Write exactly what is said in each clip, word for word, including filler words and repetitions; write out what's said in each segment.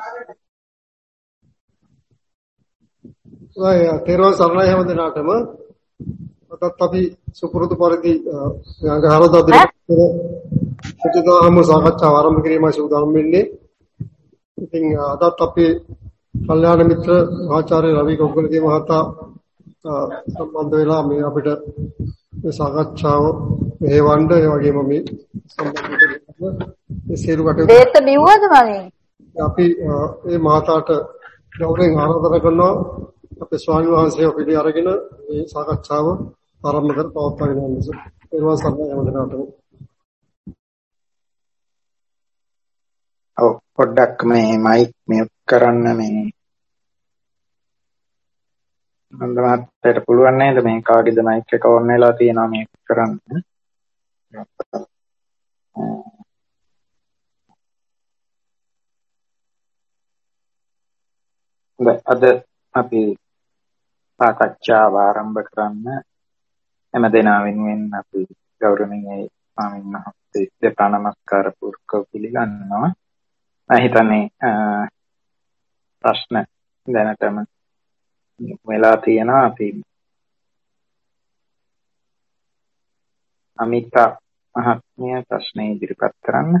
තේරුවන් සරණයි හැම දිනකටම අදත් අපි සුපුරුදු පරිදි අඟහරුදා දින සුචිතාම සාකච්ඡාව ආරම්භ කිරීමයි සූදානම් වෙන්නේ. ඉතින් අදත් අපි කල්යාණ මිත්‍ර ආචාර්ය රවි කොග්ගලගේ මහතා සම්බන්ධ වෙලා මේ අපිට මේ සාකච්ඡාව මෙහෙවන්න ඒ වගේම මේ සම්බන්ධ මේ සියලු කටයුතු දෙත බිව්වද මගේ අපි මේ මහතාට ගෞරවයෙන් ආරාධනා කරනවා අපේ ස්වාමීන් වහන්සේව පිළි අරගෙන මේ සාකච්ඡාව ආරම්භ කර පවත්වාගෙන යන්න. ඒවා සම්මත හැමදෙනාටම. ඔව් පොඩ්ඩක් මේ මයික් මියුට් කරන්න මේ මන්දමත්තට පුළුවන් නේද මේ කාගේද මයික් එක ඔන් වෙලා තියෙනවා මේක කරන්න. අද අපි සාකච්ඡාව ආරම්භ කරන්න හැම දෙනා වෙනුවෙන් අපි ගෞරවනීය ස්වාමීන් වහන්සේ දෙපා නමස්කාර පූර්වකව පිළිගන්නවා. මම හිතන්නේ ප්‍රශ්න දැනටම වෙලා තියෙනවා. අපි අමිතා මහත්මිය ප්‍රශ්න ඉදිරිපත් කරන්න.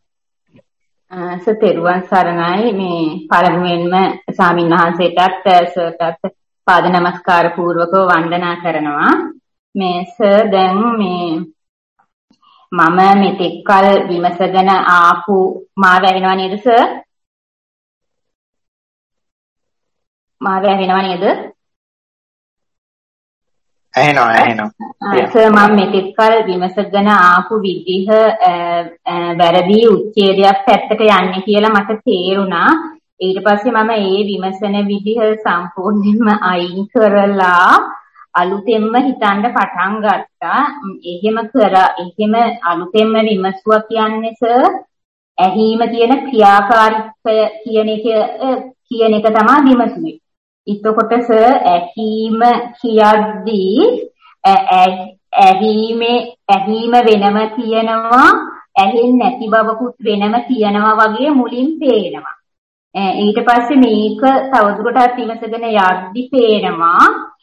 සතෙරුවන් සරණයි. මේ පළමුවෙන්ම ස්වාමීන් වහන්සේටත් සර්ටත් පාද නමස්කාර පූර්වකව වන්දනා කරනවා. මේ සර් දැන් මේ මම මෙතෙක් කල විමසගෙන ආපු මාව ඇහෙනව නේද සර්? මාව ඇහෙනව නේද? ඇහෙනවා ඇහෙනවා. සර් මම මෙතෙක් කල විමසගෙන ආපු විදිහ වැරදි උච්ඡේදයක් පැත්තට යන්නේ කියලා මට තේරුණා. ඊට පස්සේ මම ඒ විමසන විදිහ සම්පූර්ණයෙන්ම අයින් කරලා අලුතෙන්ම හිතන්න පටන් ගත්තා. එහෙම කරා එහෙම අලුතෙන්ම විමසුවා කියන්නේ සර් ඇහිම කියන ක්‍රියාකාරීත්වය කියන එක කියන එක තමයි විමසුවේ. එතකොට සර් ඇහිම කියද්දී ඇහිමේ ඇහිම වෙනම කියනවා ඇහෙන්නේ නැති බවකුත් වෙනම කියනවා වගේ මුලින් පේනවා. ඊට පස්සේ මේක තවදුරටත් විමසගෙන යද්දි පේනවා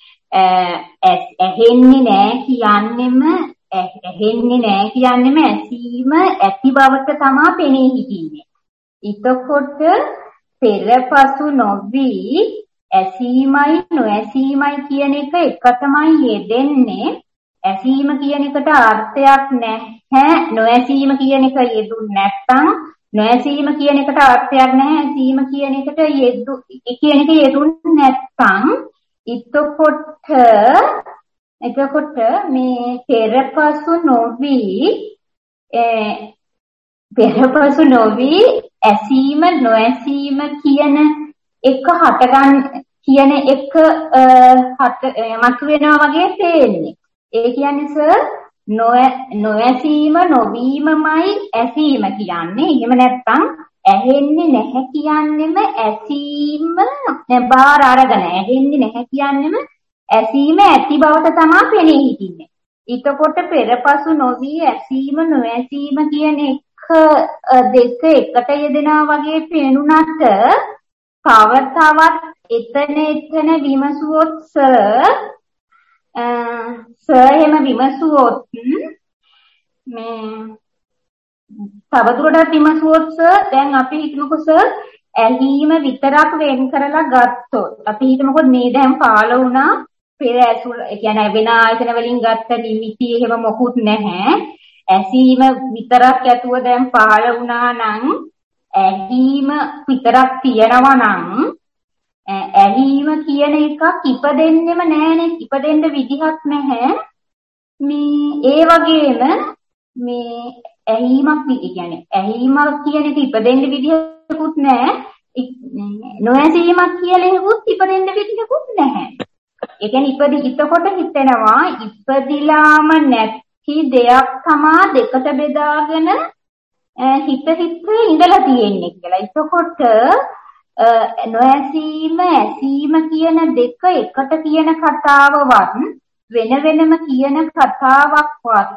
ඇහෙන්නේ නැහැ කියන්නෙම ඇහෙන්නේ නැහැ කියන්නෙම ඇසීම ඇති බවට තමයි පෙනී හිටින්නේ. එතකොට පෙරපසු නොවි ඇසීමයි නොඇසීමයි කියන එක එක තමයි යෙදෙන්නේ. ඇසීම කියන එකට අර්ථයක් නැහැ. නොඇසීම කියන එක යෙදුන්නේ නැත්නම් නොඇසීම කියන එකට අර්ථයක් නැහැ. ඇසීම කියන එකට යෙදු කියන එක යෙදුන්නේ නැත්නම් එතකොට එතකොට මේ පෙරපසු නොවි පෙරපසු නොවි ඇසීම නොඇසීම කියන එක හටගන්න කියන එක හට මතුවෙනවා වගේ පේන්නේ. ඒ කියන්නේ සර් නොඇසීම නොවීමමයි ඇසීම කියන්නේ. එහෙම නැත්නම් ඇහෙන්නේ නැහැ කියන්නෙම ඇසීම බාර අරගෙන ඇහෙන්නේ නැහැ කියන්නෙම ඇසීම ඇති බවට තමයි පෙනී හිටින්නේ. එතකොට පෙරපසු නොවි ඇසීම නොඇසීම කියන එක දෙක එකට යෙදෙනවා වගේ පේනුනට තව තවත් එතන එතන විමසුවොත් සර් සර් එහෙම විමසුවොත් මේ තවදුරටත් විමසුවොත් සර් දැන් අපි හිතමුකෝ සර් ඇහිම විතරක් වෙන් කරලා ගත්තොත් අපි හිතමුකෝ මේ දැන් පාළ වුණා පෙර ඇසුර ඒ කියන්නේ වෙන ආයතන වලින් ගත්ත නිමිති එහෙම මොකුත් නැහැ. ඇසීම විතරක් ඇතුව දැන් පාළ වුණා නම් ඇහිම විතරක් තියනවා නම් ඇහිම කියන එකක් ඉපදෙන්නෙම නැහැනේ. ඉපදෙන්න විදිහක් නැහැ. මේ ඒ වගේම මේ ඇහිමක් ඒ කියන්නේ ඇහිමක් කියන එක ඉපදෙන්න විදිහකුත් නැහැ. නොඇසීමක් කියලා එකකුත් ඉපදෙන්න විදිහකුත් නැහැ. ඒ කියන්නේ ඉපදි ඉතකොට හිතෙනවා ඉපදිලාම නැති දෙයක් තමා දෙකට බෙදාගෙන හිත හිත ඉඳලා තියෙන්නේ කියලා. එතකොට නොඇසීම ඇසීම කියන දෙක එකට කියන කතාවවත් වෙන වෙනම කියන කතාවක්වත්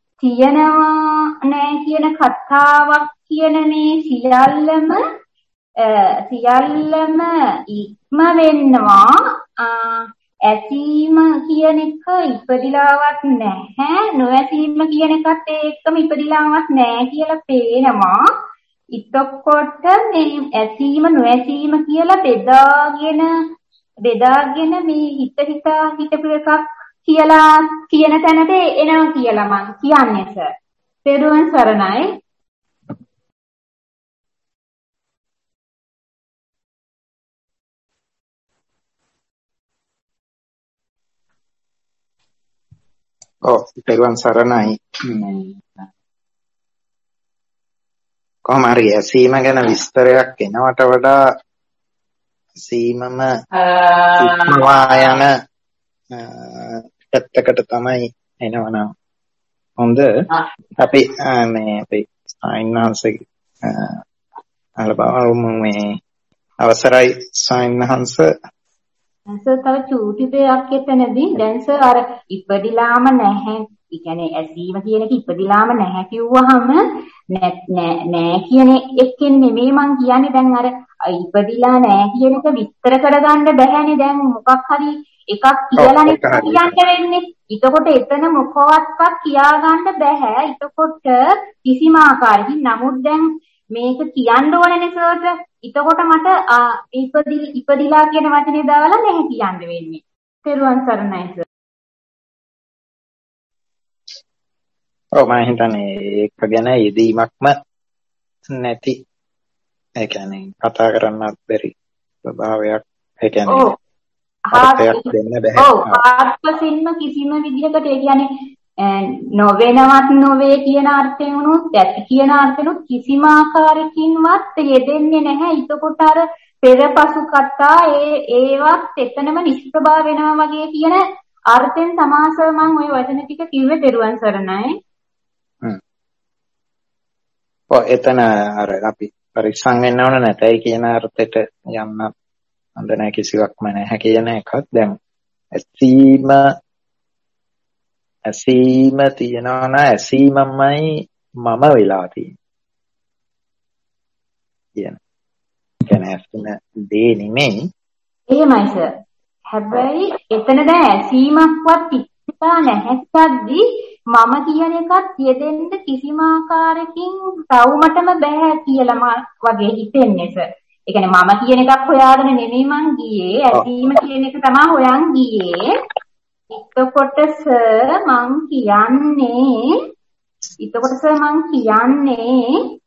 තියනවා නෑ කියන කතාවක් කියන මේ සියල්ලම සියල්ලම ඉක්ම වෙනවා. ඇසීම කියන එක ඉපදිලාවත් නැහැ, නොඇසීම කියන එකත් ඒකම ඉපදිලාවත් නැහැ කියලා පේනවා. එතකොට මේ ඇසීම නොඇසීම කියලා බෙදාගෙන බෙදාගෙන මේ හිත හිතා හිතපු එකක් කියලා කියන තැනට එනවා කියලා මම කියන්නේ සර්. පෙරුවන් සරණයි. ඔව් පෙරුවන් සරණයි. කොහොම හරි ඇසීම ගැන විස්තරයක් එනවට වඩා සීමම ඉක්මවා යන පැත්තකට තමයි එනවනම් හොඳ. අපි මේ අපි සායන්හන්සේ අලබවමු මේ අවසරයි සායන්හන්ස. සර් තව චූටි දෙයක් එතනදී දැන් සර් අර ඉපදිලාම නැහැ. ඒ කියන්නේ ඇසීම කියන එක ඉපදිලාම නැහැ කිව්වහම නෑ කියන එකෙන් නෙමෙයි මං කියන්නේ. දැන් අර ඉපදිලා නෑ කියන එක විස්තර කරගන්න බැහැනේ. දැන් මොකක් හරි එකක් කියලානේ කියන්න වෙන්නේ. එතකොට එතන මොකවත්වත් කියාගන්න බෑ. එතකොට කිසිම ආකාරයකින් නමුත් දැන් මේක කියන්න ඕනනේ සර්ට. එතකොට මට ඉපදි ඉපදිලා කියන වචනේ දාලා නැහැ කියන්න වෙන්නේ. පෙරුවන් සරණයි සර්. ඔව් මම හිතන්නේ ඒක ගැන යෙදීමක්ම නැති, ඒ කියන්නේ කතා කරන්නත් බැරි ස්වභාවයක්. ඒ කියන්නේ අර්ථයක් දෙන්න බැහැ. ඔව් ආත්මසින්ම කිසිම විදිහකට ඒ කියන්නේ නොවෙනවත් නොවේ කියන අර්ථයෙන් උනොත් ඇති කියන අර්ථෙනුත් කිසිම ආකාරයකින්වත් යෙදෙන්නේ නැහැ. එතකොට අර පෙරපසු කතා ඒ ඒවත් එතනම නිෂ්ප්‍රභා වෙනවා වගේ කියන අර්ථයෙන් සමාසව මම ওই වචන ටික කිව්වේ. පෙරුවන් සරණයි. හ්ම්. ඔය එතන අර අපි පරිස්සම් වෙන්න ඕන නැතයි කියන අර්ථයට යන්න හොඳ නැහැ, කිසිවක්ම නැහැ කියන එකත්. දැන් ඇසීම ඇසීම තියනවා නම් ඇසීමමයි මම වෙලා තියෙන්නේ. කියන්නේ ඇසීම දේ නෙමෙයි. එහෙමයි සර්. හැබැයි එතන දැන් ඇසීමක්වත් ඉස්සා නැහැත්දි මම කියන එකත් යෙදෙන්න කිසිම ආකාරයකින් තවමටම බෑ කියලා මම වගේ හිතෙන්නේ සර්. ඒ කියන්නේ මම කියන එකක් හොයාගෙන නෙමෙයි මං ගියේ. ඇසීම කියන එක තමයි හොයන් ගියේ. එතකොට සර් මං කියන්නේ එතකොට සර් මං කියන්නේ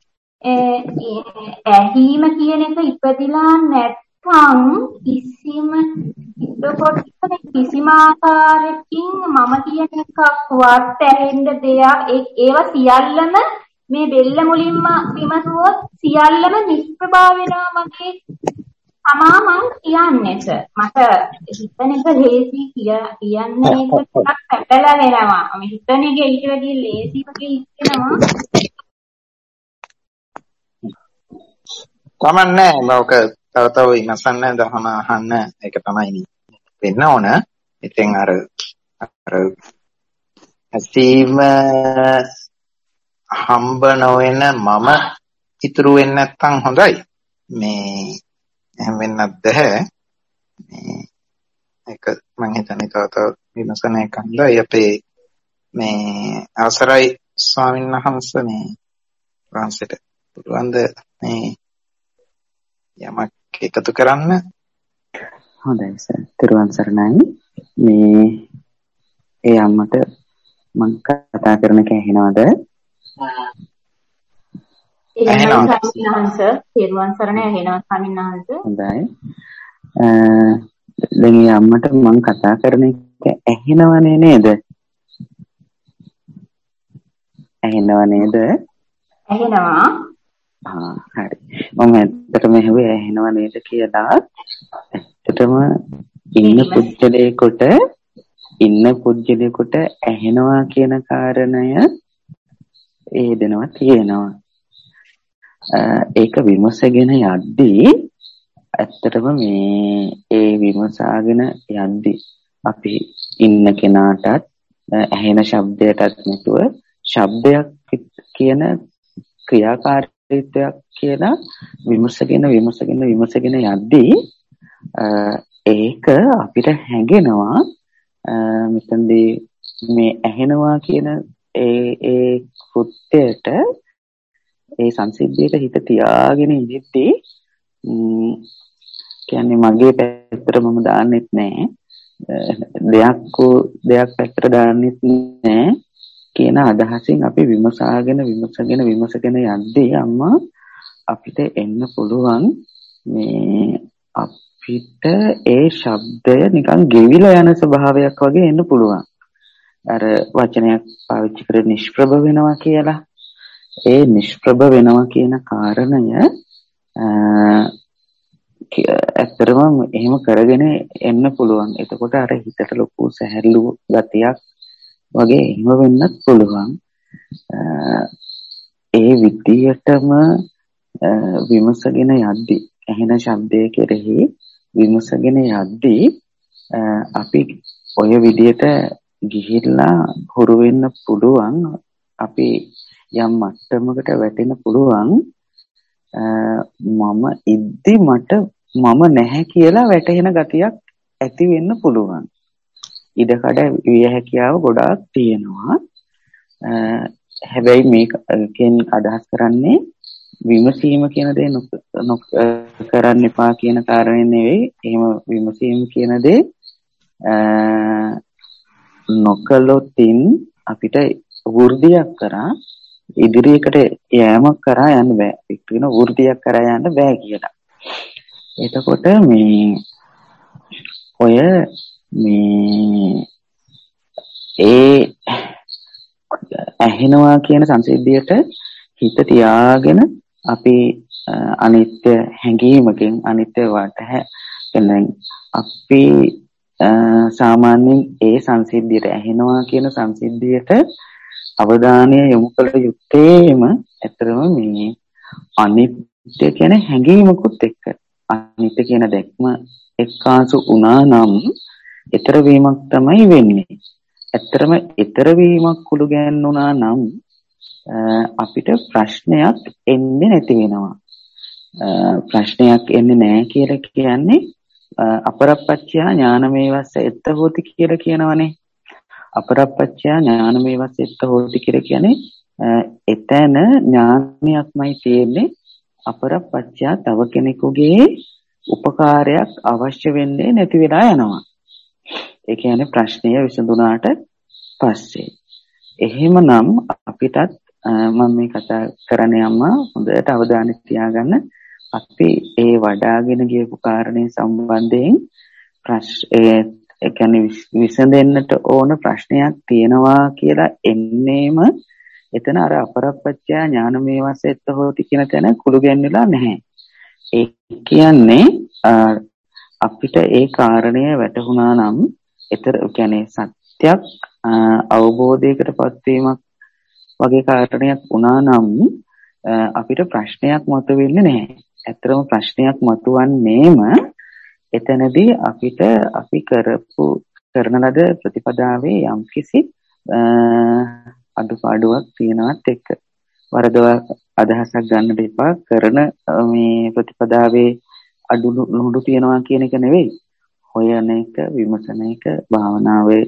ඇහිම කියන එක ඉපදිලා නැත්නම් කිසිම එතකොට කිසිම ආකාරයකින් මම කියන එකක්වත් ඇහෙන්න දෙයක් ඒවා සියල්ලම මේ බෙල්ල මුලින්ම විමසුවොත් සියල්ලම නිෂ්ප්‍රභා වෙනවා වගේ තමා මං කියන්නේ සර්. මට හිතන එක ලේසි කියන්නේ එක ටිකක් පැටලලා වෙනවා. මම හිතන එක ඊට වැඩිය ලේසි වගේ හිතෙනවා. කමන්නේ ලෝක තව තව ඉන්නසන්න දහම අහන්න ඒක තමයි වෙන්න ඕන. ඉතින් අර අර ඇසීම හම්බ නොවන මම ඉතුරු වෙන්නේ නැත්තම් හොඳයි. මේ එහෙම වෙන්නත් බැහැ. මේ ඒක මම හිතන්නේ තව තව විමසන එක හොඳයි. අපේ මේ අවසරයි ස්වාමීන් වහන්සේ මේ වහන්සේට පුළුවන්ද මේ යමක් එකතු කරන්න? හොඳයි සර්. තිරුවන් සරණයි. මේ ඒ අම්මට මම කතා කරන එක ඇහෙනවද? එහෙනම් සම්මානස තිරුවන් සරණයි ඇහෙනවා සම්මානස. හොඳයි. දැන් ඒ අම්මට මම කතා කරන එක ඇහෙනවනේ නේද? ඇහෙනව නේද? ඇහෙනවා. ආ හරි. මම ඇත්තටම ඇහුවේ ඇහෙනව නේද කියලා. ඇත්තටම ඉන්න පුජ්‍යලේකට ඉන්න පුජ්‍යලේකට ඇහෙනවා කියන කාරණය ඒ දෙනවා තියෙනවා. ඒක විමසගෙන යද්දී ඇත්තටම මේ ඒ විමසාගෙන යද්දී අපි ඉන්න කෙනාටත් ඇහෙන ශබ්දයටත් නැතුව ශබ්දයක් කියන ක්‍රියාකාරී චරිතයක් කියලා විමසගෙන විමසගෙන විමසගෙන යද්දී ඒක අපිට හැඟෙනවා මෙතනදී මේ ඇහෙනවා කියන ඒ ඒ කෘත්‍යයට ඒ සංසිද්ධියට හිත තියාගෙන ඉඳිද්දී කියන්නේ මගේ පැත්තට මම දාන්නෙත් නෑ දෙයක් දෙයක් පැත්තට දාන්නෙත් නෑ කියන අදහසින් අපි විමසාගෙන විමසගෙන විමසගෙන යද්දී අම්මා අපිට එන්න පුළුවන් මේ අපිට ඒ ශබ්දය නිකන් ගෙවිලා යන ස්වභාවයක් වගේ එන්න පුළුවන්. අර වචනයක් පාවිච්චි කරේ නිෂ්ප්‍රභ වෙනවා කියලා. ඒ නිෂ්ප්‍රභ වෙනවා කියන කාරණය ඇත්තටම එහෙම කරගෙන එන්න පුළුවන්. එතකොට අර හිතට ලොකු සැහැල්ලු ගතියක් වගේ එහෙම වෙන්නත් පුළුවන්. ඒ විදියටම විමසගෙන යද්දී ඇහෙන ශබ්දයේ කෙරෙහි විමසගෙන යද්දී අපි ඔය විදියට ගිහිල්ලා හුරු වෙන්න පුළුවන්. අපි යම් මට්ටමකට වැටෙන්න පුළුවන්. මම ඉද්දි මට මම නැහැ කියලා වැටහෙන ගතියක් ඇති වෙන්න පුළුවන්. ඉඩකඩ විය හැකියාව ගොඩාක් තියෙනවා. හැබැයි මේකෙන් අදහස් කරන්නේ විමසීම කියන දේ කරන්න එපා කියන කාරණේ නෙවෙයි. එහෙම විමසීම කියන දේ නොකළොතින් අපිට වෘද්ධියක් කරා ඉදිරියකට යෑමක් කරා යන්න බෑ. ඒක වෙන වෘද්ධියක් කරා යන්න බෑ කියලා. එතකොට මේ ඔය මේ ඒ ඇහෙනවා කියන සංසිද්ධියට හිත තියාගෙන අපි අනිත්‍ය හැඟීමකින් අනිත්‍ය වටහ කියන්නේ අපි සාමාන්‍යයෙන් ඒ සංසිද්ධියට ඇහෙනවා කියන සංසිද්ධියට අවධානය යොමු කළ යුත්තේම ඇත්තටම මේ අනිත්‍ය කියන හැඟීමකුත් එක්ක අනිත්‍ය කියන දැක්ම එක්කාසු වුණා නම් ඊතර වීමක් තමයි වෙන්නේ. ඇත්තටම ඊතර වීමක් කුළු ගෑනුණා නම් අපිට ප්‍රශ්නයක් එන්නේ නැති වෙනවා. ප්‍රශ්නයක් එන්නේ නැහැ කියලා කියන්නේ අපරප්පච්චය ඥානමේවස්ස එත්ත හෝති කියලා කියනවනේ. අපරප්පච්චය ඥානමේවස්ස එත්ත හෝති කියලා කියන්නේ එතන ඥානයක්මයි තියෙන්නේ. අපරප්පච්චය තව කෙනෙකුගේ උපකාරයක් අවශ්‍ය වෙන්නේ නැති වෙලා යනවා. ඒ කියන්නේ ප්‍රශ්නය විසඳුණාට පස්සේ. එහෙමනම් අපිටත් මම මේ කතා කරන්නේ අම්මා හොඳට අවධානය තියාගන්න. අපි ඒ වඩාගෙන ගියපු කාරණේ සම්බන්ධයෙන් ප්‍රශ්න ඒ කියන්නේ විසඳෙන්නට ඕන ප්‍රශ්නයක් තියෙනවා කියලා එන්නේම එතන අර අපරප්පච්චය ඥානමේවස්සෙත් හොති කියන තැන කුළු ගැන්විලා නැහැ. ඒ කියන්නේ අපිට ඒ කාරණය වැටහුණා නම් ඒතර කියන්නේ සත්‍යක් අවබෝධයකටපත් වීමක් වගේ කාරණයක් වුණා නම් අපිට ප්‍රශ්නයක් මතුවෙන්නේ නැහැ. ඇත්තටම ප්‍රශ්නයක් මතුවන්නේම එතනදී අපිට අපි කරපු කරන ලද ප්‍රතිපදාවේ යම්කිසි අඩුපාඩුවක් තියෙනවත් එක්ක වරදව අදහසක් ගන්න දෙපා කරන මේ ප්‍රතිපදාවේ අඩු ලුඩු තියනවා කියන එක නෙවෙයි. හොයන එක විමසන එක භාවනාවේ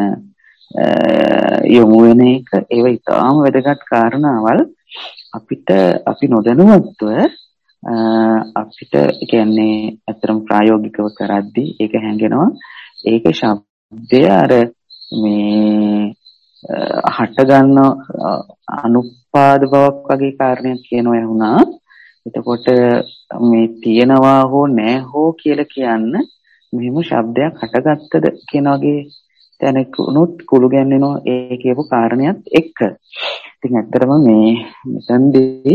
යොමු වෙන එක ඒව ඉතාම වැදගත් කාරණාවල්. අපිට අපි නොදැනුවත්ව අපිට කියන්නේ අතරම ප්‍රායෝගිකව කරද්දී ඒක හැංගෙනවා. ඒක ශබ්දය අර මේ හට ගන්න අනුපාද බවක් වගේ කාරණයක් කියනවා වුණා. එතකොට මේ තියනවා හෝ නැහැ හෝ කියලා කියන්න මෙහෙම ශබ්දයක් හටගත්තද කියන වගේ තැනක උනොත් කුළු ගැන්වෙනවා ඒ කියපු කාරණයක් එක්ක. ඉතින් ඇත්තටම මේ මෙතනදී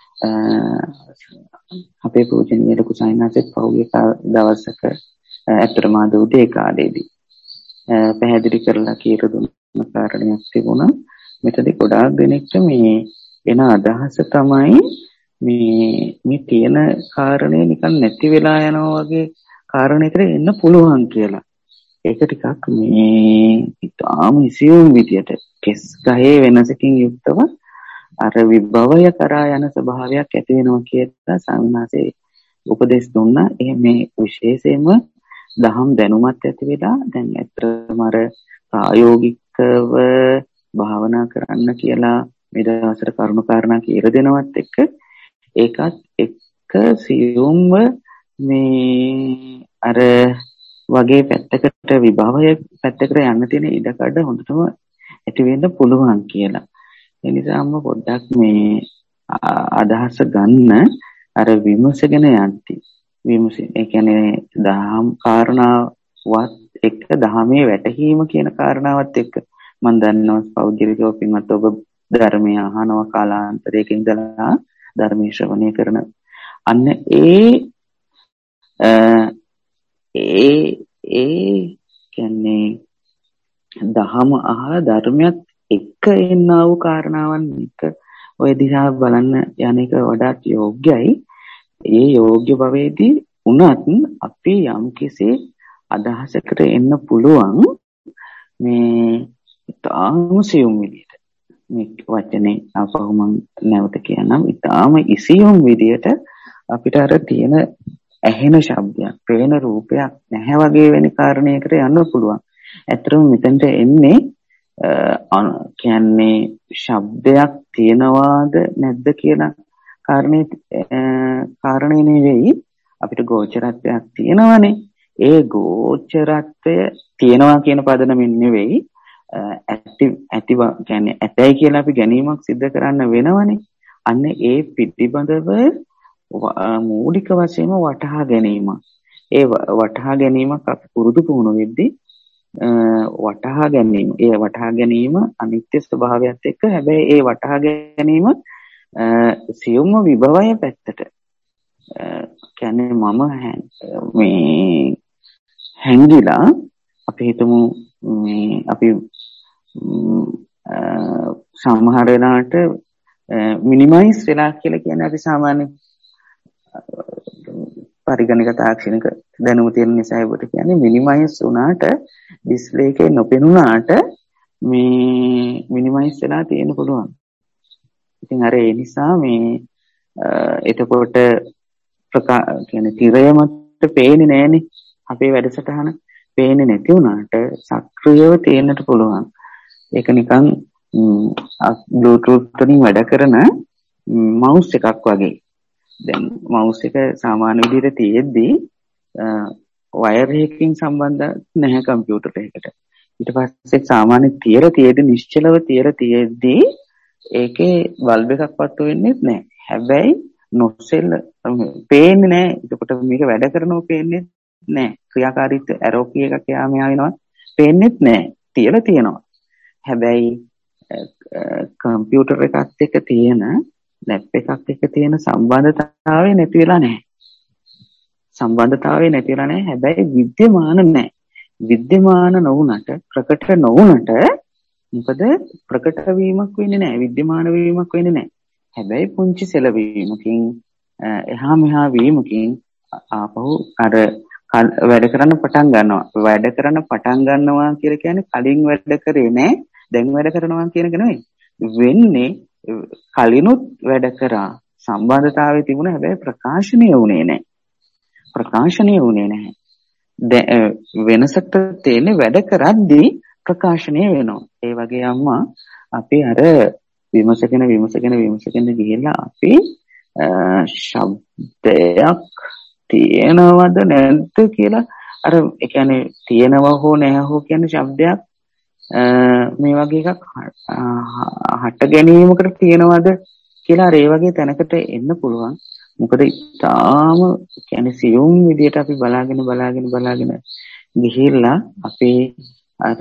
අපේ පූජනීය ලොකු සායනාසෙත් පහුගිය දවසක ඇත්තටම ආද උදේ කාලේදී පැහැදිලි කරලා කියලා දුන්න කාරණයක් තිබුණා. මෙතනදී ගොඩාක් දෙනෙක්ට මේ එන අදහස තමයි මේ මේ තියෙන කාරණේ නිකන් නැති වෙලා යනවා වගේ කාරණයකට එන්න පුළුවන් කියලා. ඒක ටිකක් මේ ඉතාම ඉසියුම් විදියට කෙස් ගහේ වෙනසකින් යුක්තව අර විභවය කරා යන ස්වභාවයක් ඇති වෙනවා කියලා සම්මාසේ උපදේශ දුන්නා. එහෙම මේ විශේෂයෙන්ම දහම් දැනුමත් ඇති වෙලා දැන් ඇත්තටම අර ප්‍රායෝගිකව භාවනා කරන්න කියලා මේ දවස්වල කරුණු කාරණා කියලා දෙනවත් එක්ක ඒකත් එක්ක සියුම්ව මේ අර වගේ පැත්තකට විභවය පැත්තකට යන්න තියෙන ඉඩකඩ හොඳටම ඇති වෙන්න පුළුවන් කියලා. ඒ නිසාම පොඩ්ඩක් මේ අදහස ගන්න අර විමසගෙන යන්ති. විමස ඒ කියන්නේ දහම් කාරණාවත් එක්ක දහමේ වැටහීම කියන කාරණාවත් එක්ක මම දන්නවා පෞද්ගලිකව පින්වත් ඔබ ධර්මය අහනවා කාලාන්තරයක ඉඳලා ධර්මයේ ශ්‍රවණය කරන අන්න ඒ ඒ ඒ කියන්නේ දහම අහලා ධර්මයක් එක්ක එන්නා වූ කාරණාවන් එක ඔය දිහා බලන්න යන එක වඩාත් යෝග්‍යයි. ඒ යෝග්‍ය භවයේදී උනත් අපි යම් කිසි අදහසකට එන්න පුළුවන් මේ තාම සියුම් විදියට මේ වචනේ අපහු මම නැවත කියනම් ඊටාම ඉසියුම් විදියට අපිට අර තියෙන ඇහෙන ශබ්දයක්, පේන රූපයක් නැහැ වගේ වෙන කාරණයකට යන්න පුළුවන්. ඇත්තටම මෙතනට එන්නේ කියන්නේ ශබ්දයක් තියනවාද නැද්ද කියන කාරණේ කාරණේ නෙවෙයි අපිට ගෝචරත්වයක් තියෙනවානේ. ඒ ගෝචරත්වය තියනවා කියන පදනමින් නෙවෙයි ඇති ඇති කියන්නේ ඇතයි කියලා අපි ගැනීමක් සිද්ධ කරන්න වෙනවනේ. අන්න ඒ පිටිබඳව මූලික වශයෙන්ම වටහා ගැනීම. ඒ වටහා ගැනීමක් අපි පුරුදු පුහුණු වෙද්දී වටහා ගැනීම. ඒ වටහා ගැනීම අනිත්‍ය ස්වභාවයත් එක්ක හැබැයි ඒ වටහා ගැනීම සියුම්ම විභවය පැත්තට කියන්නේ මම මේ හැංගිලා අපි හිතමු මේ අපි සමහර වෙලාවට මිනිමයිස් වෙලා කියලා කියන්නේ අපි සාමාන්‍ය පරිගණක තාක්ෂණික දැනුම තියෙන නිසා ඒකට කියන්නේ මිනිමයිස් වුණාට ඩිස්ප්ලේ එකේ නොපෙනුනාට මේ මිනිමයිස් වෙලා තියෙන්න පුළුවන්. ඉතින් අර ඒ නිසා මේ එතකොට ප්‍රකා කියන්නේ තිරය මත පේන්නේ නැහනේ අපේ වැඩසටහන. පේන්නේ නැති වුණාට සක්‍රියව තේන්නට පුළුවන්. ඒක නිකන් බ්ලූටූත් වලින් වැඩ කරන මවුස් එකක් වගේ. දැන් මවුස් එක සාමාන්‍ය විදිහට තියෙද්දි වයර් එකකින් සම්බන්ධ නැහැ කම්පියුටර් එකකට. ඊට පස්සේ සාමාන්‍ය තියර තියෙද්දි නිශ්චලව තියර තියෙද්දි ඒකේ බල්බ් එකක් පත්තු වෙන්නේ නැහැ. හැබැයි නොසෙල් පේන්නේ නැහැ. එතකොට මේක වැඩ කරනව පේන්නේ නැහැ. ක්‍රියාකාරීත්වය ඇරෝ කී එකක් යා මෙහා වෙනවා පේන්නේත් නැහැ. තියලා තියෙනවා. හැබැයි කම්පියුටර් එකත් එක්ක තියෙන ලැප් එකක් එක්ක තියෙන සම්බන්ධතාවය නැති වෙලා නැහැ. සම්බන්ධතාවය නැති වෙලා නැහැ. හැබැයි විද්‍යමාන නැහැ. විද්‍යමාන නොවුනට ප්‍රකට නොවුනට මොකද ප්‍රකට වීමක් වෙන්නේ නැහැ. විද්‍යමාන වීමක් වෙන්නේ නැහැ. හැබැයි පුංචි සෙලවීමකින් එහා මෙහා වීමකින් ආපහු අර වැඩ කරන්න පටන් ගන්නවා. වැඩ කරන්න පටන් ගන්නවා කියලා කියන්නේ කලින් වැඩ කරේ නැහැ. දැන් වැඩ කරනවා කියන එක නෙවෙයි. වෙන්නේ කලිනුත් වැඩ කරා සම්බන්ධතාවය තිබුණා. හැබැයි ප්‍රකාශනීය වුණේ නැහැ. ප්‍රකාශනීය වුණේ නැහැ. වෙනසක් තියෙන්නේ වැඩ කරද්දී ප්‍රකාශනීය වෙනවා. ඒ වගේ අම්මා අපි අර විමසගෙන විමසගෙන විමසගෙන ගිහිල්ලා අපි ශබ්දයක් තියෙනවද නැද්ද කියලා අර ඒ කියන්නේ තියෙනව හෝ නැහැ හෝ කියන ශබ්දයක් මේ වගේ එකක් හට ගැනීමකට තියෙනවද කියලා අර ඒ වගේ තැනකට එන්න පුළුවන්. මොකද තාම කියන්නේ සියුම් විදියට අපි බලාගෙන බලාගෙන බලාගෙන ගිහිල්ලා අපි අර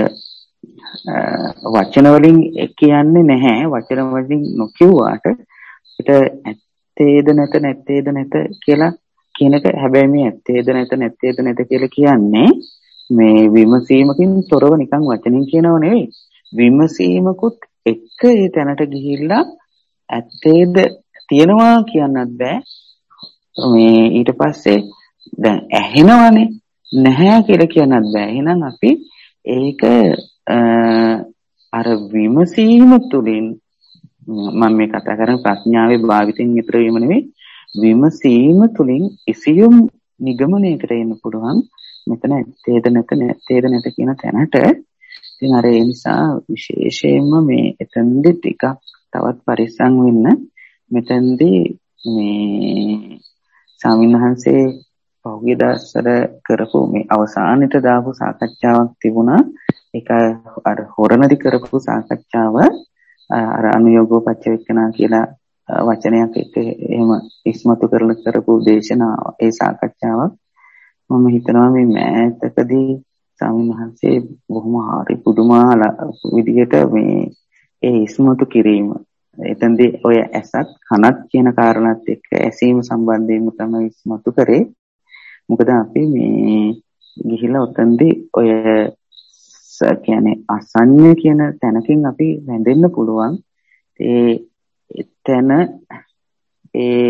වචන වලින් කියන්නේ නැහැ. වචන වලින් නොකියුවාට පිට ඇත්තේද නැත නැත්තේද නැත කියලා කියන එක. හැබැයි මේ ඇත්තේද නැත නැත්තේද නැත කියලා කියන්නේ මේ විමසීමකින් තොරව නිකන් වචනින් කියනව නෙවෙයි. විමසීමකුත් එක්ක ඒ තැනට ගිහිල්ලා ඇත්තේද තියෙනවා කියන්නත් බෑ. මේ ඊට පස්සේ දැන් ඇහෙනවනේ නැහැ කියලා කියන්නත් බෑ. එහෙනම් අපි ඒක අර විමසීම තුළින් මම මේ කතා කරන ප්‍රඥාවේ භාවිතෙන් විතර වීම නෙවෙයි විමසීම තුළින් ඉසියුම් නිගමනයකට එන්න පුළුවන් මෙතන ඇත්තේද නැත නැත්තේද නැත කියන තැනට. ඉතින් අර ඒ නිසා විශේෂයෙන්ම මේ එතනදි ටිකක් තවත් පරිස්සම් වෙන්න. මෙතනදී මේ ස්වාමීන් වහන්සේ පහුගිය දවස්වල කරපු මේ අවසානෙට දාපු සාකච්ඡාවක් තිබුණා. ඒක අර හොරණදි කරපු සාකච්ඡාව අර අනුയോഗෝ පච්චවෙක්කනා කියලා වචනයක් එක්ක එහෙම ඉස්මතු කරලා කරපු දේශනාව. ඒ සාකච්ඡාවක් මම හිතනවා මේ මෑතකදී ස්වාමීන් වහන්සේ බොහොම හරි පුදුමාල විදිහට මේ ඒ ඉස්මතු කිරීම එතෙන්දී ඔය ඇසත් කනත් කියන කාරණාත් එක්ක ඇසීම සම්බන්ධයෙන්ම තමයි ඉස්මතු කරේ. මොකද අපි මේ ගිහිලා උතෙන්දී ඔය කියන්නේ අසඤ්ඤ කියන තැනකින් අපි වැඳෙන්න පුළුවන්. ඒ එතන ඒ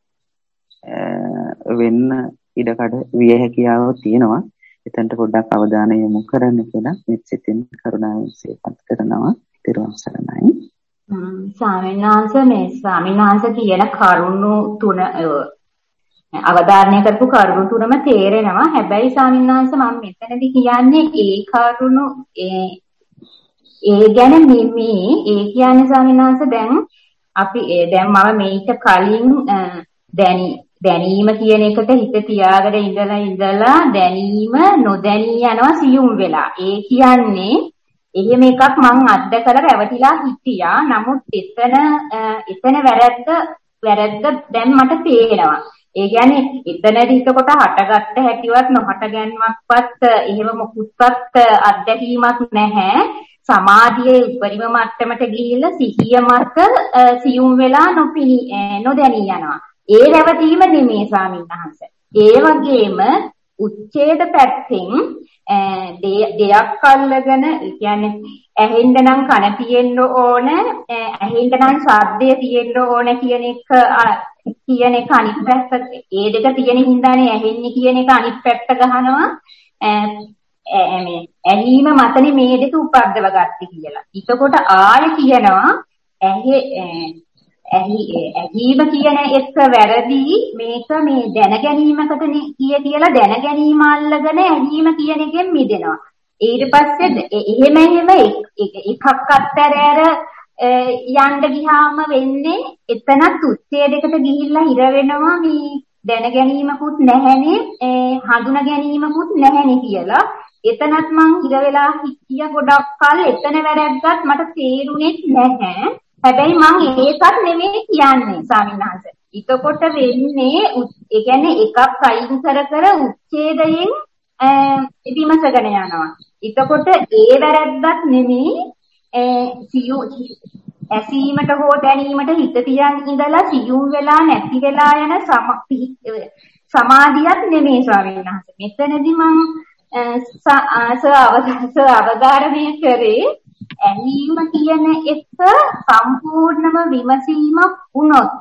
වෙන්න ඉඩකඩ විය හැකියාව තියෙනවා. එතනට පොඩ්ඩක් අවධානය යොමු කරන්න කියලා මෙත් සිතින් කරුණාවෙන් සිතපත් කරනවා. ත්‍රිවංශ සරණයි. ස්වාමීන් වහන්සේ මේ ස්වාමීන් වහන්සේ කියන කරුණු තුන අවධාරණය කරපු කරුණු තුනම තේරෙනවා. හැබැයි ස්වාමීන් වහන්සේ මම මෙතනදී කියන්නේ ඒ කරුණු ඒ ඒ ගැන නෙමෙයි. ඒ කියන්නේ ස්වාමීන් වහන්සේ දැන් අපි දැන් මම මේක කලින් දැනි දැනීම කියන එකට හිත තියාගෙන ඉඳලා ඉඳලා දැනීම නොදැනී යනවා සියුම් වෙලා. ඒ කියන්නේ එහෙම එකක් මං අත්දකලා රැවටිලා හිටියා. නමුත් එතන එතන වැරද්ද වැරද්ද දැන් මට තේරෙනවා. ඒ කියන්නේ එතනදී එතකොට හටගත්ත හැටිවත් නොහට ගැනීමක්වත් එහෙම මොකුත්වත් අත්දැකීමක් නැහැ. සමාධියේ උපරිම මට්ටමට ගිහිල්ලා සිහිය මත සියුම් වෙලා නොපිනි නොදැනී යනවා. ඒ රැවටීම නෙමෙයි ස්වාමීන් වහන්සේ. ඒ වගේම උච්ඡේද පැත්තෙන් දෙයක් අල්ලගෙන කියන්නේ ඇහෙන්න නම් කන තියෙන්න ඕන, ඇහෙන්න නම් ශබ්දය තියෙන්න ඕන කියන එක කියන එක අනිත් පැත්ත ඒ දෙක තියෙන හින්දානේ ඇහෙන්නේ කියන එක අනිත් පැත්ත ගහනවා. මේ ඇහිම මතනේ මේ දෙක උපද්දව ගත්තේ කියලා. එතකොට ආයෙ කියනවා ඇහි ඇහිම කියන එක වැරදි, මේක මේ දැන ගැනීමකට කිය කියලා දැන ගැනීම අල්ලගෙන ඇහිම කියන එකෙන් මිදෙනවා. ඊට පස්සේ එහෙම එහෙම එකක් අත්තර ඇර යන්න ගියාම වෙන්නේ එතනත් උච්ඡේදයකට ගිහිල්ලා හිර වෙනවා. මේ දැන ගැනීමකුත් නැහැනේ, හඳුන ගැනීමකුත් නැහැනේ කියලා. එතනත් මං හිර වෙලා හිටිය ගොඩක් කල්. එතන වැරද්දක් මට තේරුනේ නැහැ. හැබැයි මං ඒකත් නෙමෙයි කියන්නේ ස්වාමීන් වහන්සේ. ඊටකොට වෙන්නේ ඒ කියන්නේ එකක් අයින් කර කර උච්ඡේදයෙන් විමසගෙන යනවා. ඊටකොට ඒ වැරද්දක් නෙමෙයි සියු ඇසීමට හෝ දැනීමට හිත තියන් ඉඳලා සියුම් වෙලා නැති වෙලා යන සමාධියක් නෙමෙයි ස්වාමීන් වහන්සේ. මෙතනදී මං අවධාරණය කරේ ඇහිම කියන එක සම්පූර්ණම විමසීමක් වුණොත්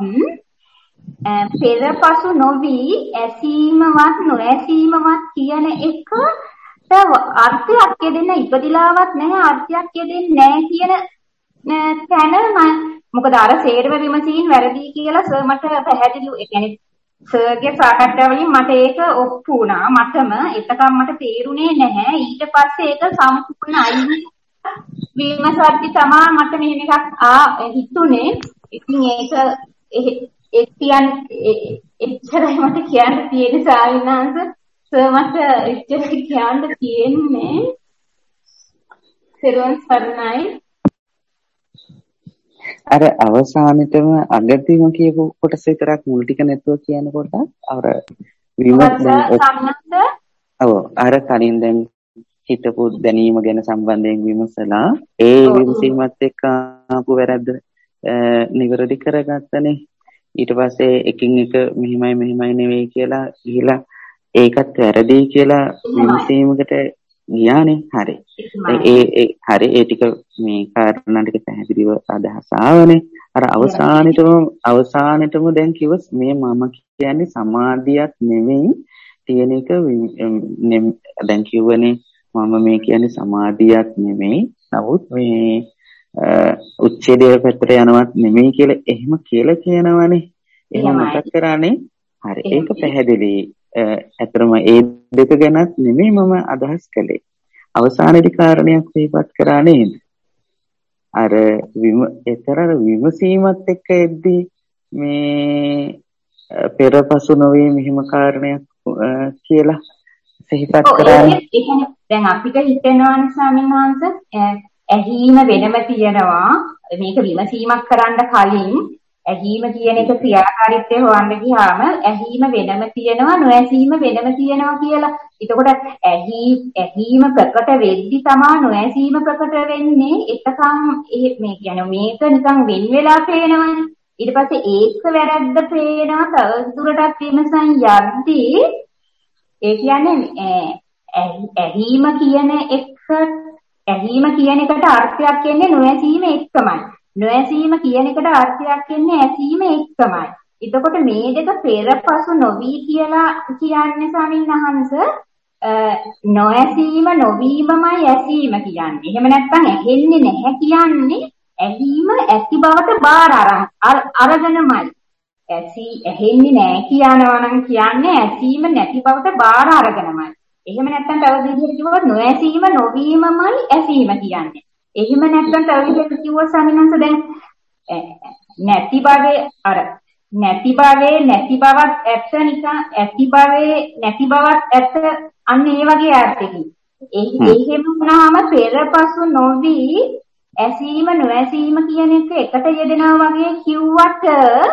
පෙරපසු නොවි ඇසීමවත් නොඇසීමවත් කියන එක අර්ථයක් දෙන්න ඉපදිලාවක් නැහැ, අර්ථයක් දෙන්නේ නැහැ කියන තැන මොකද අර සේරම විමසීන් වැරදි කියලා සර් මට පැහැදිලි ඒ කියන්නේ සර්ගේ සාකච්ඡාවලින් මට ඒක ඔප්පු වුණා. මටම එතකම් මට තේරුනේ නැහැ. ඊට පස්සේ ඒක සම්පූර්ණ අයින් විමසද්දි තමයි මට මෙහෙම එකක් ආ හිතුනේ. ඉතින් ඒක ඒ කියන්නේ එච්චරයි මට කියන්න තියෙන සාවිනාංශ සර් මට එච්චර කියන්න තියෙන්නේ. සර්වන් සර්ණයි. අර අවසානෙටම අගතිම කියපු කොටස විතරක් මුල් ටික නැතුව කියනකොට අර විමර්ශන ඔව් අර කලින් දැන් හිතපු දැනීම ගැන සම්බන්ධයෙන් විමසලා ඒ විමසීමත් එක්ක ආපු වැරද්ද නිවැරදි කරගත්තනේ. ඊට පස්සේ එකින් එක මෙහිමයි මෙහිමයි නෙවෙයි කියලා ගිහිලා ඒකත් වැරදි කියලා විමසීමකට ගියානේ. හරි. ඒ ඒ හරි ඒ ටික මේ කාරණා ටික පැහැදිලිව අදහස් ආවනේ. අර අවසානෙටම අවසානෙටම දැන් කිව්වස් මේ මම කියන්නේ සමාධියක් නෙවෙයි තියෙන එක දැන් කිව්වනේ මම මේ කියන්නේ සමාධියක් නෙමෙයි. නමුත් මේ උච්ඡේදය පැත්තට යනවත් නෙමෙයි කියලා එහෙම කියලා කියනවනේ. එහෙම මතක් කරානේ. හරි. ඒක පැහැදිලි. ඇත්තටම ඒ දෙක ගැනත් නෙමෙයි මම අදහස් කළේ. අවසානයේදී කාරණයක් විපත් කරා නේද? අර විම ඒතර විමසීමත් එක්ක එද්දී මේ පෙරපසු නොවේ මෙහෙම කාරණයක් කියලා සිහිපත් කරානේ. ඒ කියන්නේ දැන් අපිට හිතෙනවානේ ස්වාමීන් වහන්සේ ඇහිම වෙනම තියෙනවා. මේක විමසීමක් කරන්න කලින් ඇහිම කියන එක ක්‍රියාකාරීත්වය හොයන්න ගියාම ඇහිම වෙනම තියෙනවා නොඇසීම වෙනම තියෙනවා කියලා. එතකොට ඇහි ඇහිම ප්‍රකට වෙද්දි තමයි නොඇසීම ප්‍රකට වෙන්නේ. එතකන් මේ කියන්නේ මේක නිකන් වෙන වෙලා පේනවනේ. ඊට පස්සේ ඒක වැරද්ද පේනවා තවදුරටත් විමසන් යද්දී ඒ කියන්නේ ඇහිම කියන එක ඇහිම කියන එකට අර්ථයක් එන්නේ නොඇසීම එක්කමයි. නොඇසීම කියන එකට අර්ථයක් එන්නේ ඇසීම එක්කමයි. එතකොට මේ දෙක පෙරපසු නොවි කියලා කියන්නේ ස්වාමීන් වහන්සේ නොඇසීම නොවීමමයි ඇසීම කියන්නේ. එහෙම නැත්නම් ඇහෙන්නේ නැහැ කියන්නේ ඇහිම ඇති බවට බාර අරගෙනමයි. ඇසි ඇහෙන්නේ නැහැ කියනවා නම් කියන්නේ ඇසීම නැති බවට බාර අරගෙනමයි. එහෙම නැත්නම් තව විදිහට කිව්වොත් නොඇසීම නොවීමමයි ඇසීම කියන්නේ. එහෙම නැත්නම් තව විදිහට කිව්වොත් සමිනන්ස දැන් නැති භවයේ අර නැති භවයේ නැති බවත් ඇත්ත නිකන් ඇති භවයේ නැති බවත් ඇත්ත අන්න ඒ වගේ අර්ථයකින්. එහෙම වුණාම පෙරපසු නොවි ඇසීම නොඇසීම කියන එක එකට යෙදෙනවා වගේ කිව්වට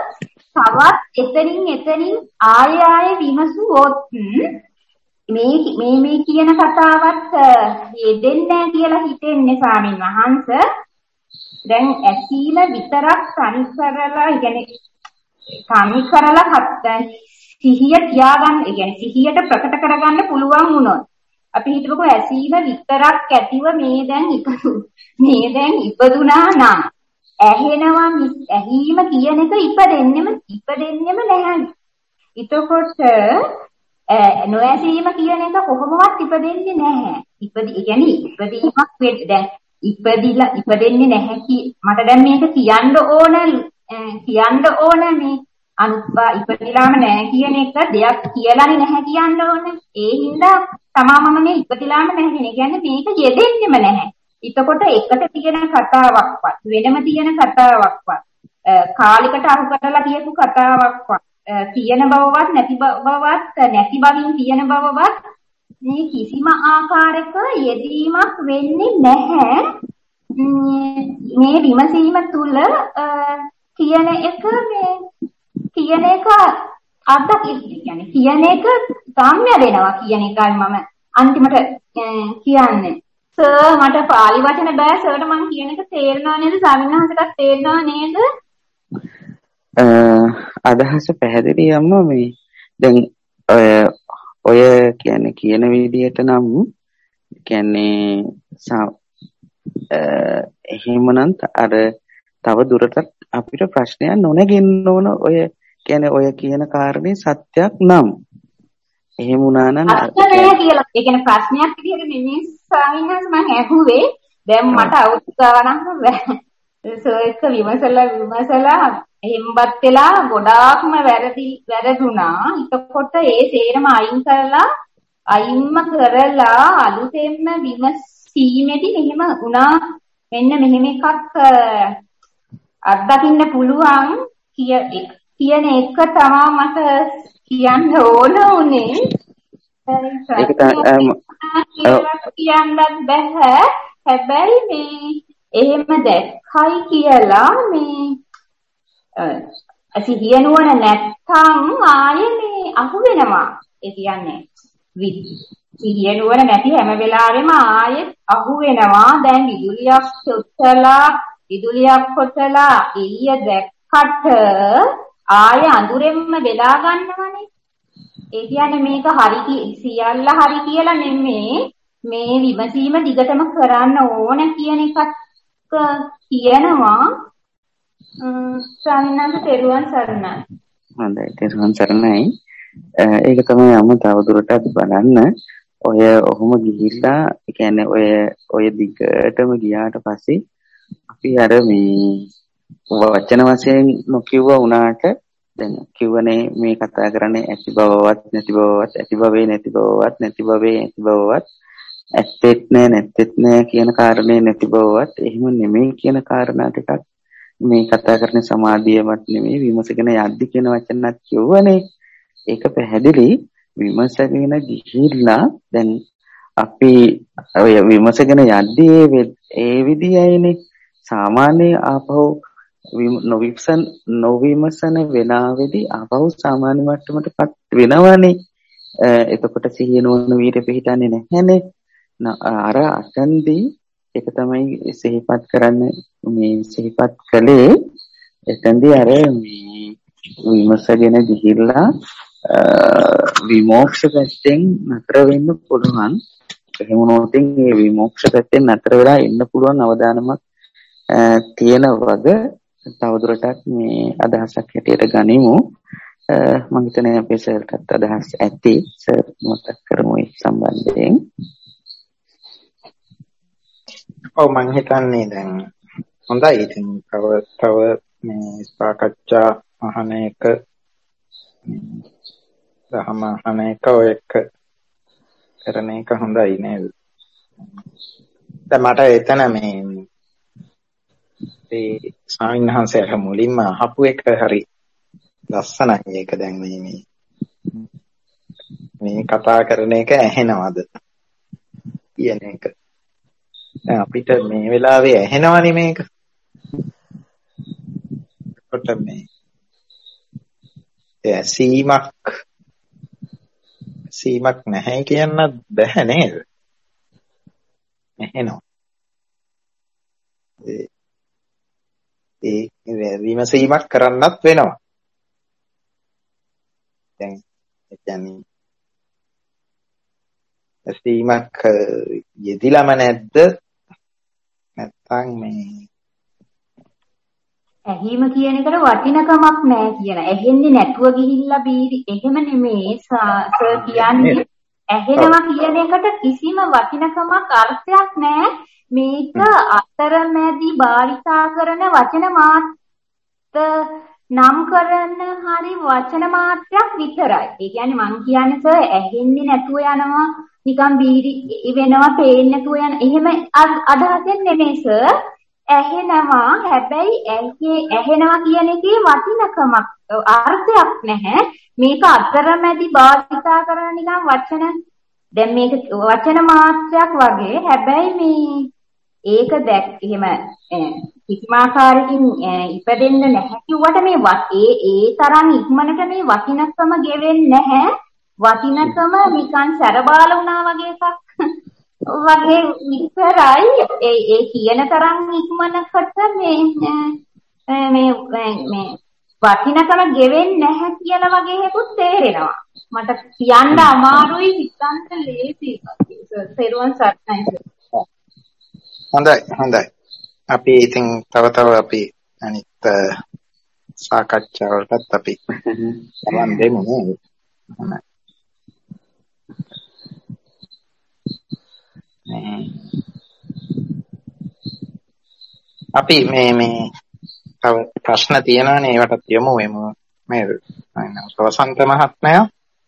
තවත් එතනින් එතනින් ආය ආය විමසුවොත් මේ මේ මේ කියන කතාවත් යෙදෙන්නේ නැහැ කියලා හිතෙන්නේ ස්වාමීන් වහන්සේ. දැන් ඇසීම විතරක් තනි කරලා, يعني තනි කරලා සිහිය තියාගන්න, يعني සිහියට ප්‍රකට කරගන්න පුළුවන් වුණොත් අපි හිතමුකෝ ඇසීම විතරක් ඇතිව මේ දැන් ඉපදු මේ දැන් ඉපදුනා නම් ඇහෙනවා ඇහිම කියන එක ඉපදෙන්නෙම ඉපදෙන්නෙම නැහැ. එතකොට නොඇසීම කියන එක කොහොමවත් ඉපදෙන්නේ නැහැ. ඉපදි කියන්නේ ඉපදීමක් වෙන්නේ දැන් ඉපදිලා ඉපදෙන්නේ නැහැ කි මට දැන් මේක කියන්න ඕන කියන්න ඕන මේ අනුපා ඉපදිලාම නැහැ කියන එක දෙයක් කියලානේ නැහැ කියන්න ඕන. ඒ හින්දා තමාමම මේ ඉපදිලාම නැහැ කියන කියන්නේ මේක යෙදෙන්නෙම නැහැ. එතකොට එකට තියෙන කතාවක්වත් වෙනම තියෙන කතාවක්වත් කාලිකට අහු කරලා කියපු කතාවක්වත් තියෙන බවවත් නැති බවවත් නැති බවින් තියෙන බවවත් මේ කිසිම ආකාරයක යෙදීමක් වෙන්නේ නැහැ. මේ විමසීම තුල කියන එක මේ කියන එක අත්දකින්න කියන්නේ කියන එක ගම්‍ය වෙනවා කියන එකයි මම අන්තිමට කියන්නේ. සර් මට පාලි වචන බෑ සර්ට මම කියන එක තේරෙනව නේද? සමින්හසටත් තේරෙනව නේද? අදහස පැහැදිලි අම්මා. මේ දැන් ඔය ඔය කියන්නේ කියන විදිහට නම් කියන්නේ එහෙමනම් අර තව දුරටත් අපිට ප්‍රශ්නයක් නොනගින්න ඕන. ඔය කියන්නේ ඔය කියන කාරණේ සත්‍යක් නම් එහෙම වුණා නම් අත්‍යවශ්‍ය කියලා. ඒ කියන්නේ ප්‍රශ්නයක් විදිහට නෙමෙයි ස්වාමීන් වහන්සේ මම ඇහුවේ. දැන් මට අවුරුදු ගණන් සර්ක විමසලා විමසලා එහෙම්පත් වෙලා ගොඩාක්ම වැරදි වැරදුනා. එතකොට ඒ සේරම අයින් කරලා අයින්ම කරලා අලුතෙන්ම විමසීමේදී මෙහෙම වුණා. මෙන්න මෙහෙම එකක් අත්දකින්න පුළුවන් කියන එක තමයි මට කියන්න ඕන උනේ. ඒක කියන්නත් බෑ. හැබැයි මේ එහෙම දැක්කයි කියලා මේ සිහිය නුවණ නැත්තම් ආයේ මේ අහු වෙනවා. ඒ කියන්නේ සිහිය නුවණ නැති හැම වෙලාවෙම ආයේ අහු වෙනවා. දැන් විදුලියක් චොට්ටලා විදුලියක් කොටලා එළිය දැක්කට ආයේ අඳුරෙන්ම වෙලා ගන්නවනේ. ඒ කියන්නේ මේක හරි සියල්ල හරි කියලා නෙමෙයි. මේ විමසීම දිගටම කරන්න ඕන කියන එකක් කියනවා. සම්නන්ද තෙරුවන් සරණයි. හොඳයි තෙරුවන් සරණයි. ඒක තමයි අම තවදුරටත් බලන්න. ඔය ඔහොම ගිහිල්ලා ඒ කියන්නේ ඔය ඔය දිගටම ගියාට පස්සේ අපි අර මේ වචන වශයෙන් නොකියුවා වුණාට දැන් කිව්වනේ මේ කතා කරන්නේ ඇති බවවත් නැති බවවත් ඇති භවේ නැති බවවත් නැති භවේ ඇති බවවත් ඇත්තෙත් නෑ නැත්තෙත් නෑ කියන කාරණේ නැති බවවත් එහෙම නෙමෙයි කියන කාරණා ටිකක් මේ කතා කරන්නේ සමාධියවත් නෙමෙයි විමසගෙන යද්දි කියන වචනත් කියවනේ ඒක පැහැදිලි විමසගෙන ගිහිල්ලා දැන් අපි ඔය විමසගෙන යද්දී ඒ විදියයිනේ සාමාන්‍ය ආපහු නොවිමසන නොවිමසන වෙනාවේදී ආපහු සාමාන්‍ය මට්ටමටපත් වෙනවනේ එතකොට සිහිය නොවන වීර්ය පිහිටන්නේ නැහැනේ අර අසන්දී ඒක තමයි සිහිපත් කරන්න මේ සිහිපත් කළේ එතෙන්දී අර මේ විමසගෙන ගිහිල්ලා විමෝක්ෂ පැත්තෙන් නතර වෙන්න පුළුවන් එහෙම නොතින් මේ විමෝක්ෂ පැත්තෙන් නතර වෙලා ඉන්න පුළුවන් අවදානමක් තියෙන වගේ තවදුරටත් මේ අදහසක් හැටියට ගනිමු මම හිතන්නේ අපේ සර්ටත් අදහස් ඇති සර් මතක් කරමු ඒ සම්බන්ධයෙන් ඔව් මම හිතන්නේ දැන් හොඳයි ඉතින් තව තව මේ සාකච්ඡා අහන එක දහම අහන එක ඔය එක කරන එක හොඳයි නේද දැන් මට එතන මේ ඒ ස්වාමීන් වහන්සේට මුලින්ම අහපු එක හරි ලස්සනයි ඒක දැන් මේ මේ මේ කතා කරන එක ඇහෙනවද කියන එක දැන් අපිට මේ වෙලාවේ ඇහෙනවනේ මේක කොට මේ ඒ සීමක් සීමක් නැහැ කියන්නත් බැහැ නේද ඇහෙනවා ඒ විමසීමක් කරන්නත් වෙනවා. දැන් ඒ කියන්නේ විමසීමක් යෙදිලාම නැද්ද? නැත්නම් මේ ඇහිම කියන එකට වටිනකමක් නැහැ කියන. ඇහෙන්නේ නැතුව ගිහිල්ලා බීරි එහෙම නෙමෙයි සර් කියන්නේ. ඇහෙනවා කියන එකට කිසිම වටිනකමක් අර්ථයක් නැහැ. මේක අතරමැදි භාවිතා කරන වචන මාත්‍ර නම් කරන හරි වචන මාත්‍රයක් විතරයි. ඒ කියන්නේ මං කියන්නේ සර් ඇහෙන්නේ නැතුව යනවා නිකන් බීරි වෙනවා පේන්නේ නැතුව යන එහෙම අදහසෙන් නෙමෙයි සර්. ඇහෙනවා හැබැයි ඇහි ඇහෙනවා කියන එකේ වටිනකමක් අර්ථයක් නැහැ. මේක අතරමැදි භාවිතා කරන නිකන් වචන දැන් මේක වචන මාත්‍රයක් වගේ හැබැයි මේ ඒක දැක් එහෙම කිසිම ආකාරයකින් ඉපදෙන්න නැහැ කිව්වට මේ ඒ ඒ තරම් ඉක්මනට මේ වටිනකම ගෙවෙන්නේ නැහැ. වටිනකම නිකන් සැරබාල වුණා වගේ එකක් වගේ විතරයි. ඒ ඒ කියන තරම් ඉක්මනකට මේ මේ මේ වටිනකම ගෙවෙන්නේ නැහැ කියලා වගේ එකකුත් තේරෙනවා. මට කියන්න අමාරුයි හිතන්න ලේසි එකක්. සේරුවන් සර්ණයි. හොඳයි හොඳයි. අපි ඉතින් තව තව අපි අනිත් සාකච්ඡා වලටත් අපි සමන් දෙමු නේද? හොඳයි. අපි මේ මේ තව ප්‍රශ්න තියෙනවනේ ඒවට යමු එමු මේ වසන්ත මහත්මයා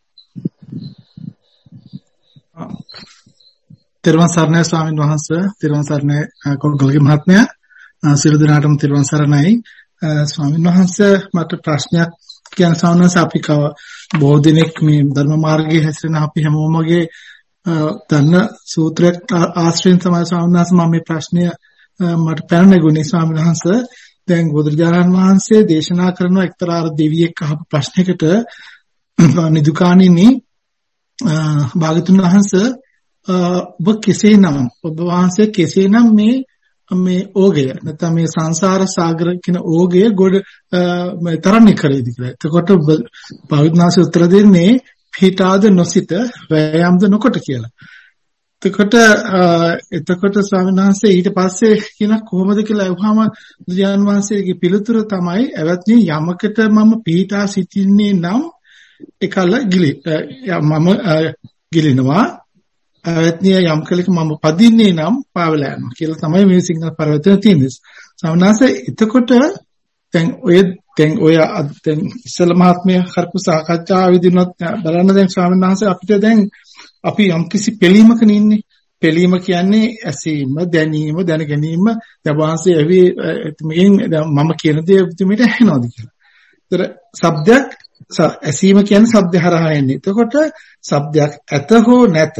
තිරුවන් සරණයි ස්වාමීන් වහන්සේ තිරුවන් සරණයි කොග්ගලගේ මහත්මයා සියලු දෙනාටම තිරුවන් සරණයි ස්වාමීන් වහන්සේ මට ප්‍රශ්නයක් කියන සවනස අපි කව බොහෝ දිනක් මේ ධර්ම මාර්ගයේ හැසිරෙන අපි හැමෝම වගේ දන්න සූත්‍රයක් ආශ්‍රයෙන් තමයි ස්වාමීන් වහන්සේ මම මේ ප්‍රශ්නය මට පැනගුණේ ස්වාමීන් වහන්සේ දැන් බුදුරජාණන් වහන්සේ දේශනා කරන එක්තරා දෙවියෙක් අහපු ප්‍රශ්නයකට නිදුකාණෙනි භාගතුන් වහන්සේ ඔබ කෙසේනම් ඔබ වහන්සේ කෙසේනම් මේ මේ ඕගය නැත්නම් මේ සංසාර සාගර කියන ඕගය ගොඩ තරන්නේ කරේද කියලා. එතකොට භාගතුන්වහන්සේ උත්තර දෙන්නේ පිටාද නොසිත වෑයම්ද නොකොට කියලා. එතකොට එතකොට ස්වාමීන් වහන්සේ ඊට පස්සේ කියන කොහොමද කියලා අහුවාම බුදුන් වහන්සේගේ පිළිතුර තමයි එවත්නි යමකට මම පිටා සිටින්නේ නම් එකල ගිලි මම ගිලිනවා අවත්නිය යම් කලක මම පදින්නේ නම් පාවලා යනවා කියලා තමයි මේ සිංහල පරිවර්තන තියෙන්නේ. සමනාස එතකොට දැන් ඔය දැන් ඔය දැන් ඉස්සල මහත්මයා කරපු සාකච්ඡා විදිහට බලන්න දැන් ස්වාමීන් වහන්සේ අපිට දැන් අපි යම් කිසි පිළීමක ඉන්නේ. පිළීම කියන්නේ ඇසීම, දැනීම, දැන ගැනීම. දැන් වාසේ ඇවි මේන් මම කියන දේ උතුමට ඇහෙනවද කියලා. ඒතර શબ્දයක් ඇසීම කියන්නේ શબ્ද හරහා එන්නේ. එතකොට શબ્දයක් ඇත හෝ නැත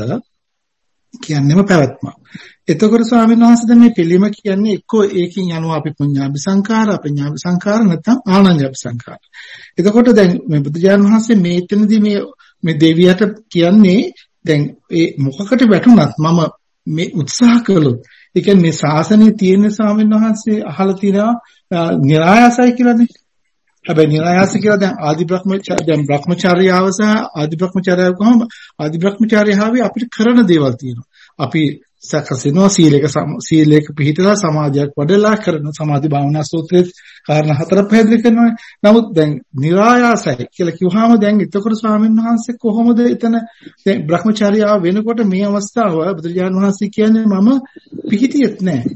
කියන්නේම පැවැත්ම. එතකොට ස්වාමීන් වහන්සේ දැන් මේ පිළිම කියන්නේ එක්කෝ ඒකින් යනවා අපි පුඤ්ඤාභි සංඛාර, අපඤ්ඤාභි සංඛාර නැත්නම් ආනන්‍යාභි සංඛාර. එතකොට දැන් මේ බුදුජානක වහන්සේ මේ එතනදී මේ මේ දෙවියට කියන්නේ දැන් ඒ මොකකට වැටුණත් මම මේ උත්සාහ කළොත් ඒ කියන්නේ මේ ශාසනයේ තියෙන ස්වාමීන් වහන්සේ අහලා තියෙනවා නිරායාසයි කියලානේ. හැබැයි නිරායාස කියලා දැන් ආදි බ්‍රහ්මචාර්ය දැන් බ්‍රහ්මචාර්යාව සහ ආදි බ්‍රහ්මචාර්යාව කොහොම ආදි බ්‍රහ්මචාර්යාවේ අපිට කරන දේවල් තියෙනවා. අපි සකසිනවා සීලයක සීලයක පිළිපදලා සමාධියක් වඩලා කරන සමාධි භාවනා සූත්‍රයේ කාරණා හතර පැහැදිලි කරනවා. නමුත් දැන් නිරායාසයි කියලා කිව්වහම දැන් එතකොට ස්වාමීන් වහන්සේ කොහොමද එතන දැන් බ්‍රහ්මචාර්යාව වෙනකොට මේ අවස්ථාව බුදුරජාණන් වහන්සේ කියන්නේ මම පිළිහිටියෙත් නැහැ.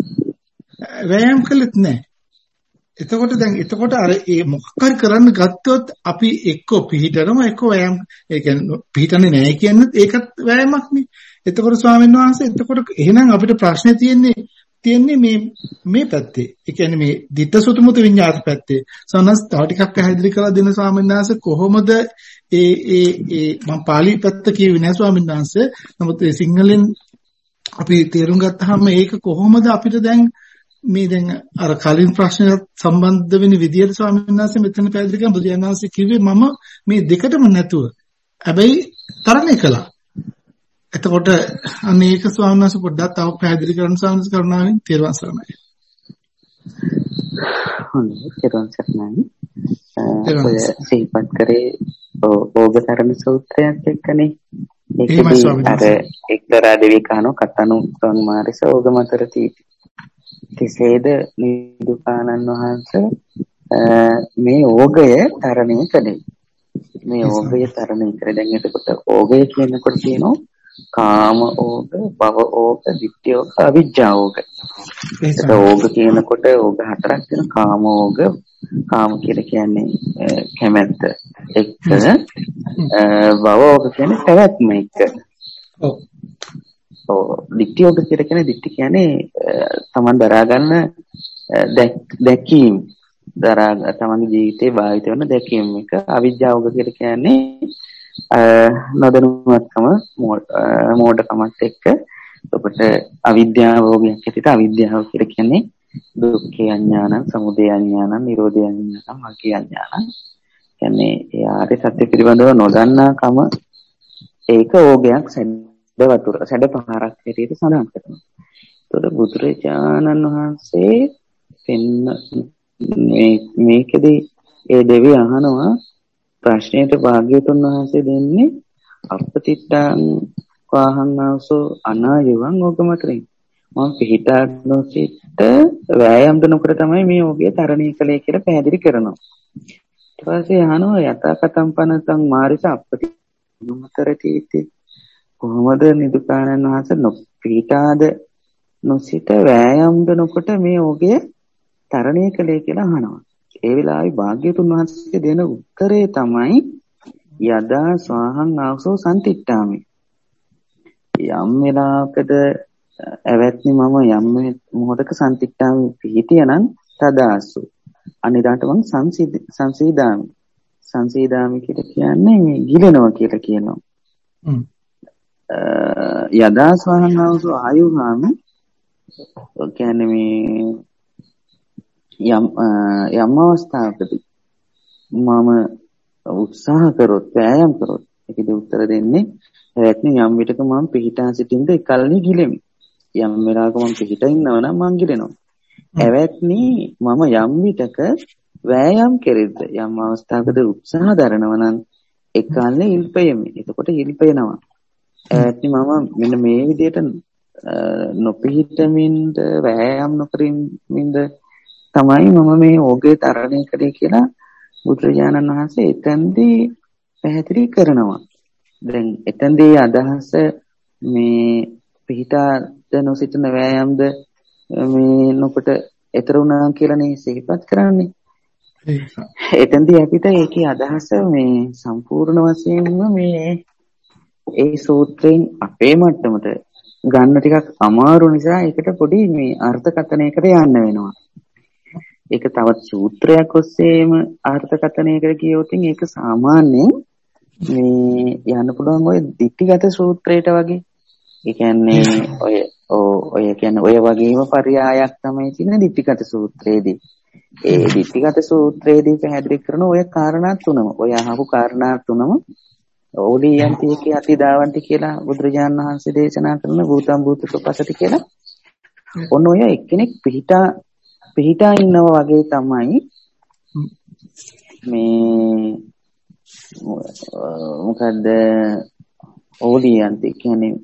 වෑයම් කළෙත් නැහැ. එතකොට දැන් එතකොට අර ඒ මොකක් හරි කරන්න ගත්තොත් අපි එක්ක පිළිහිටනවා එක්ක වෑයම් ඒ කියන්නේ පිළිහිටන්නේ නැහැ කියන්නේ ඒකත් වෑයමක් නේ. එතකොට ස්වාමීන් වහන්සේ එතකොට එහෙනම් අපිට ප්‍රශ්නේ තියෙන්නේ තියෙන්නේ මේ මේ පැත්තේ. ඒ කියන්නේ මේ ditta sutumutu විඤ්ඤාත පැත්තේ. සනස් තව ටිකක් පැහැදිලි කරලා දෙන ස්වාමීන් වහන්සේ කොහොමද ඒ ඒ ඒ මම පාලි පැත්ත කියුවේ නෑ ස්වාමීන් වහන්සේ. නමුත් ඒ සිංහලෙන් අපි තේරුම් ගත්තාම ඒක කොහොමද අපිට දැන් මේ දැන් අර කලින් ප්‍රශ්නයට සම්බන්ධ වෙන විදියට ස්වාමීන් වහන්සේ මෙතන පැහැදිලි කරන බුදුන් වහන්සේ කිව්වේ මම මේ දෙකටම නැතුව හැබැයි තරණය කළා. එතකොට අනේක ස්වාමීන් වහන්සේ පොඩ්ඩක් තව පැහැදිලි කරන්න සාංශ කරුණාවෙන් තේරුවන් සරණයි. හොඳයි තේරුවන් සරණයි. ඔය සිහිපත් කරේ ඕගතරණ සූත්‍රයක් එක්කනේ. ඒකදී අර එක්තරා දෙවියෙක් අහනවා කතනු සංමාරිස ඕගමතර තීති. කෙසේද නිදුකානන් වහන්සේ මේ ඕගය තරණය කළේ. මේ ඕගය තරණය කරේ. දැන් එතකොට ඕගය කියනකොට කියනවා කාම ඕග, භව ඕග, ditthya ඕග, අවිජ්ජා ඕග. ඒක ඕග කියනකොට ඕග හතරක් තියෙනවා. කාම ඕග, කාම කියලා කියන්නේ කැමැත්ත එක්ක, භව ඕග කියන්නේ පැවැත්ම එක්ක. ඔව්. ඔව් ditthya ඕග කියලා කියන්නේ ditthි කියන්නේ තමන් දරා ගන්න දැකීම. දරා තමන්ගේ ජීවිතේ භාවිත වෙන දැකීම එක. අවිජ්ජා ඕග කියලා කියන්නේ නොදැනුවත්කම මෝඩකමත් එක්ක. ඔබට අවිද්‍යාව වගේ හැටියට අවිද්‍යාව කියලා කියන්නේ දුක්ඛේ අඥානං, සමුදය අඥානං, නිරෝධය අඥානං, මග්ගේ අඥානං. කියන්නේ ඒ ආර්ය සත්‍ය පිළිබඳව නොදන්නාකම ඒක ඕගයක් සැඩ වතුර සැඩ පහරක් හැටියට සඳහන් කරනවා. ඒතකොට බුදුරජාණන් වහන්සේ පෙන්න මේ මේකදී ඒ දෙවි අහනවා ප්‍රශ්නයට භාග්‍යවතුන් වහන්සේ දෙන්නේ අපතිත්තං වාහං ආසෝ අනායවං ඕගමතරින් මම පිහිටා නොසිට වෑයම් දනකොට තමයි මේ ඕගය තරණය කළේ කියලා පැහැදිලි කරනවා. ඊට පස්සේ අහනවා යතා කතම් පනතං මාරිස අපතිත්තමතරටීති කොහොමද නිදුකානන් වහන්සේ නොපිහිටාද නොසිට වෑයම් දනකොට මේ ඕගය තරණය කළේ කියලා අහනවා. ඒ වෙලාවේ භාග්‍යවතුන් වහන්සේ දෙන උත්තරේ තමයි යදා ස්වාහං ආවසෝ සම්තිට්ඨාමි. යම් වෙලාවකද ඇවැත්නි මම යම් මොහොතක සම්තිට්ඨාමි පිහිටියනම් තදාසු අනිදාට මම සංසීදාමි. සංසීදාමි කියලා කියන්නේ මේ ගිලෙනවා කියලා කියනවා. යදා ස්වාහං ආවසෝ ආයුහාමි කියන්නේ මේ යම් යම් අවස්ථාවකදී මම උත්සාහ කරොත් වෑයම් කරොත් ඒකේ උත්තර දෙන්නේ ඇවැත්නි යම් විටක මම පිහිටා සිටින්ද එකල්ලි ගිලෙමි. යම් වෙලාවක මම පිහිටා ඉන්නවා නම් මං ගිලෙනවා. ඇවැත්නි මම යම් විටක වෑයම් කෙරෙද්ද යම් අවස්ථාවකද උත්සාහ දරනවා නම් එකල්ලි ඉල්පෙමි. එතකොට ඉල්පෙනවා. ඇවැත්නි මම මෙන්න මේ විදිහට නොපිහිටමින්ද වෑයම් නොකරින්ද තමයි මම මේ ඕගේ තරණය කළේ කියලා බුදුරජාණන් වහන්සේ එතෙන්දී පැහැදිලි කරනවා. දැන් එතෙන්දී අදහස මේ පිහිටාද නොසිටින වෑයම්ද මේ නොකොට ඊතර වුණා කියලානේ සිහිපත් කරන්නේ. එතෙන්දී අපිට ඒකේ අදහස මේ සම්පූර්ණ වශයෙන්ම මේ ඒ සූත්‍රයෙන් අපේ මට්ටමට ගන්න ටිකක් අමාරු නිසා ඒකට පොඩි මේ අර්ථකථනයකට යන්න වෙනවා. ඒක තවත් සූත්‍රයක් ඔස්සේම අර්ථකථනයකට කියවොත් ඒක සාමාන්‍යයෙන් මේ යන්න පුළුවන් ඔය ditthිගත සූත්‍රයට වගේ. ඒ කියන්නේ ඔය ඔය කියන්නේ ඔය වගේම පරයයක් තමයි තියෙන ditthිගත සූත්‍රයේදී. ඒ ditthිගත සූත්‍රයේදී පැහැදිලි කරන ඔය කාරණා තුනම ඔය අහපු කාරණා තුනම ඕලියන්තිකේ අතිදාවන්ති කියලා බුදුරජාණන් වහන්සේ දේශනා කරන භූතම් භූතසපසති කියලා. ඔන්න ඔය එක්කෙනෙක් පිහිටා පිහිටා ඉන්නවා වගේ තමයි මේ මොකද්ද ඕලියන්ති කියන්නේ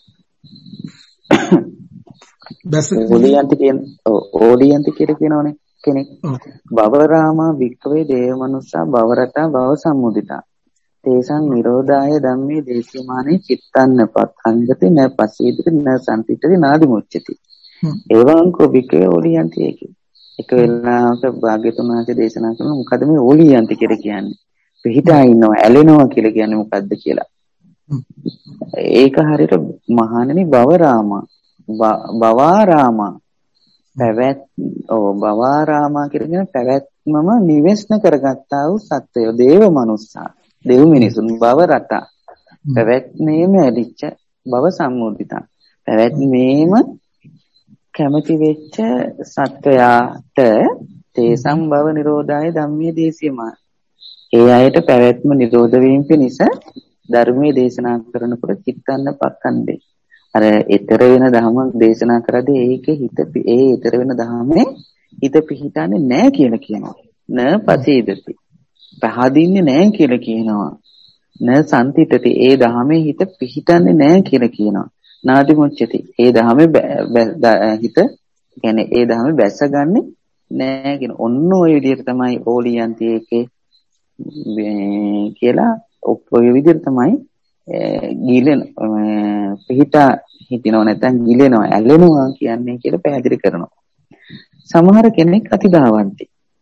බස් ඕලියන්ති කියන ඕලියන්ති කියලා කියනවනේ කෙනෙක්. භවරාමා වික්කවේ දේවමනුස්සා භවරතා භව සම්මුදිතා තේසං නිරෝධාය ධම්මේ දේශමානේ චිත්තන්න පක්ඛංගති න පසීදති න සම්පිතති නාදි මුච්චති. එවං කොබිකේ ඕලියන්ති එකේ එක වෙලාවක භාග්‍යතුන් වහන්සේ දේශනා කරන මොකද මේ ඕලියන්ති කියලා කියන්නේ? පිහිටා ඉන්නවා ඇලෙනවා කියලා කියන්නේ මොකද්ද කියලා. ඒක හරියට මහණෙනි භවරාමා භවාරාමා පැවැත් ඔව් භවාරාමා කියන පැවැත්මම නිවෙස්න කරගත්තා වූ සත්වය දේව මනුස්සා දෙව් මිනිසුන් භව රත පැවැත්මේම ඇලිච්ච භව සම්මුදිතා පැවැත්මේම කැමති වෙච්ච සත්වයාට තේසම් භව නිරෝධාය ධම්මේ දේශියමා ඒ අයට පැවැත්ම නිරෝධ වීම පිණිස ධර්මයේ දේශනා කරනකොට චිත්තන්න පක්ඛන්දේ අර ඊතර වෙන ධර්මයක් දේශනා කරද්දී ඒකේ හිත ඒ ඊතර වෙන ධර්මයේ හිත පිහිටන්නේ නැහැ කියලා කියනවා. න පසීදති. පහදින්නේ නැහැ කියලා කියනවා. න සම්තිතති. ඒ ධර්මයේ හිත පිහිටන්නේ නැහැ කියලා කියනවා. නාදි මුච්චති. ඒ ධර්මයේ හිත කියන්නේ ඒ ධර්මයේ බැසගන්නේ නැහැ කියන. ඔන්න ඔය විදිහට තමයි ඕලියන්ති එකේ කියලා ඔය විදිහට තමයි ගිලෙන පිහිටා හිටිනව නැත්නම් ගිලෙනවා ඇලෙනවා කියන්නේ කියලා පැහැදිලි කරනවා. සමහර කෙනෙක් අතිදාවන්ති.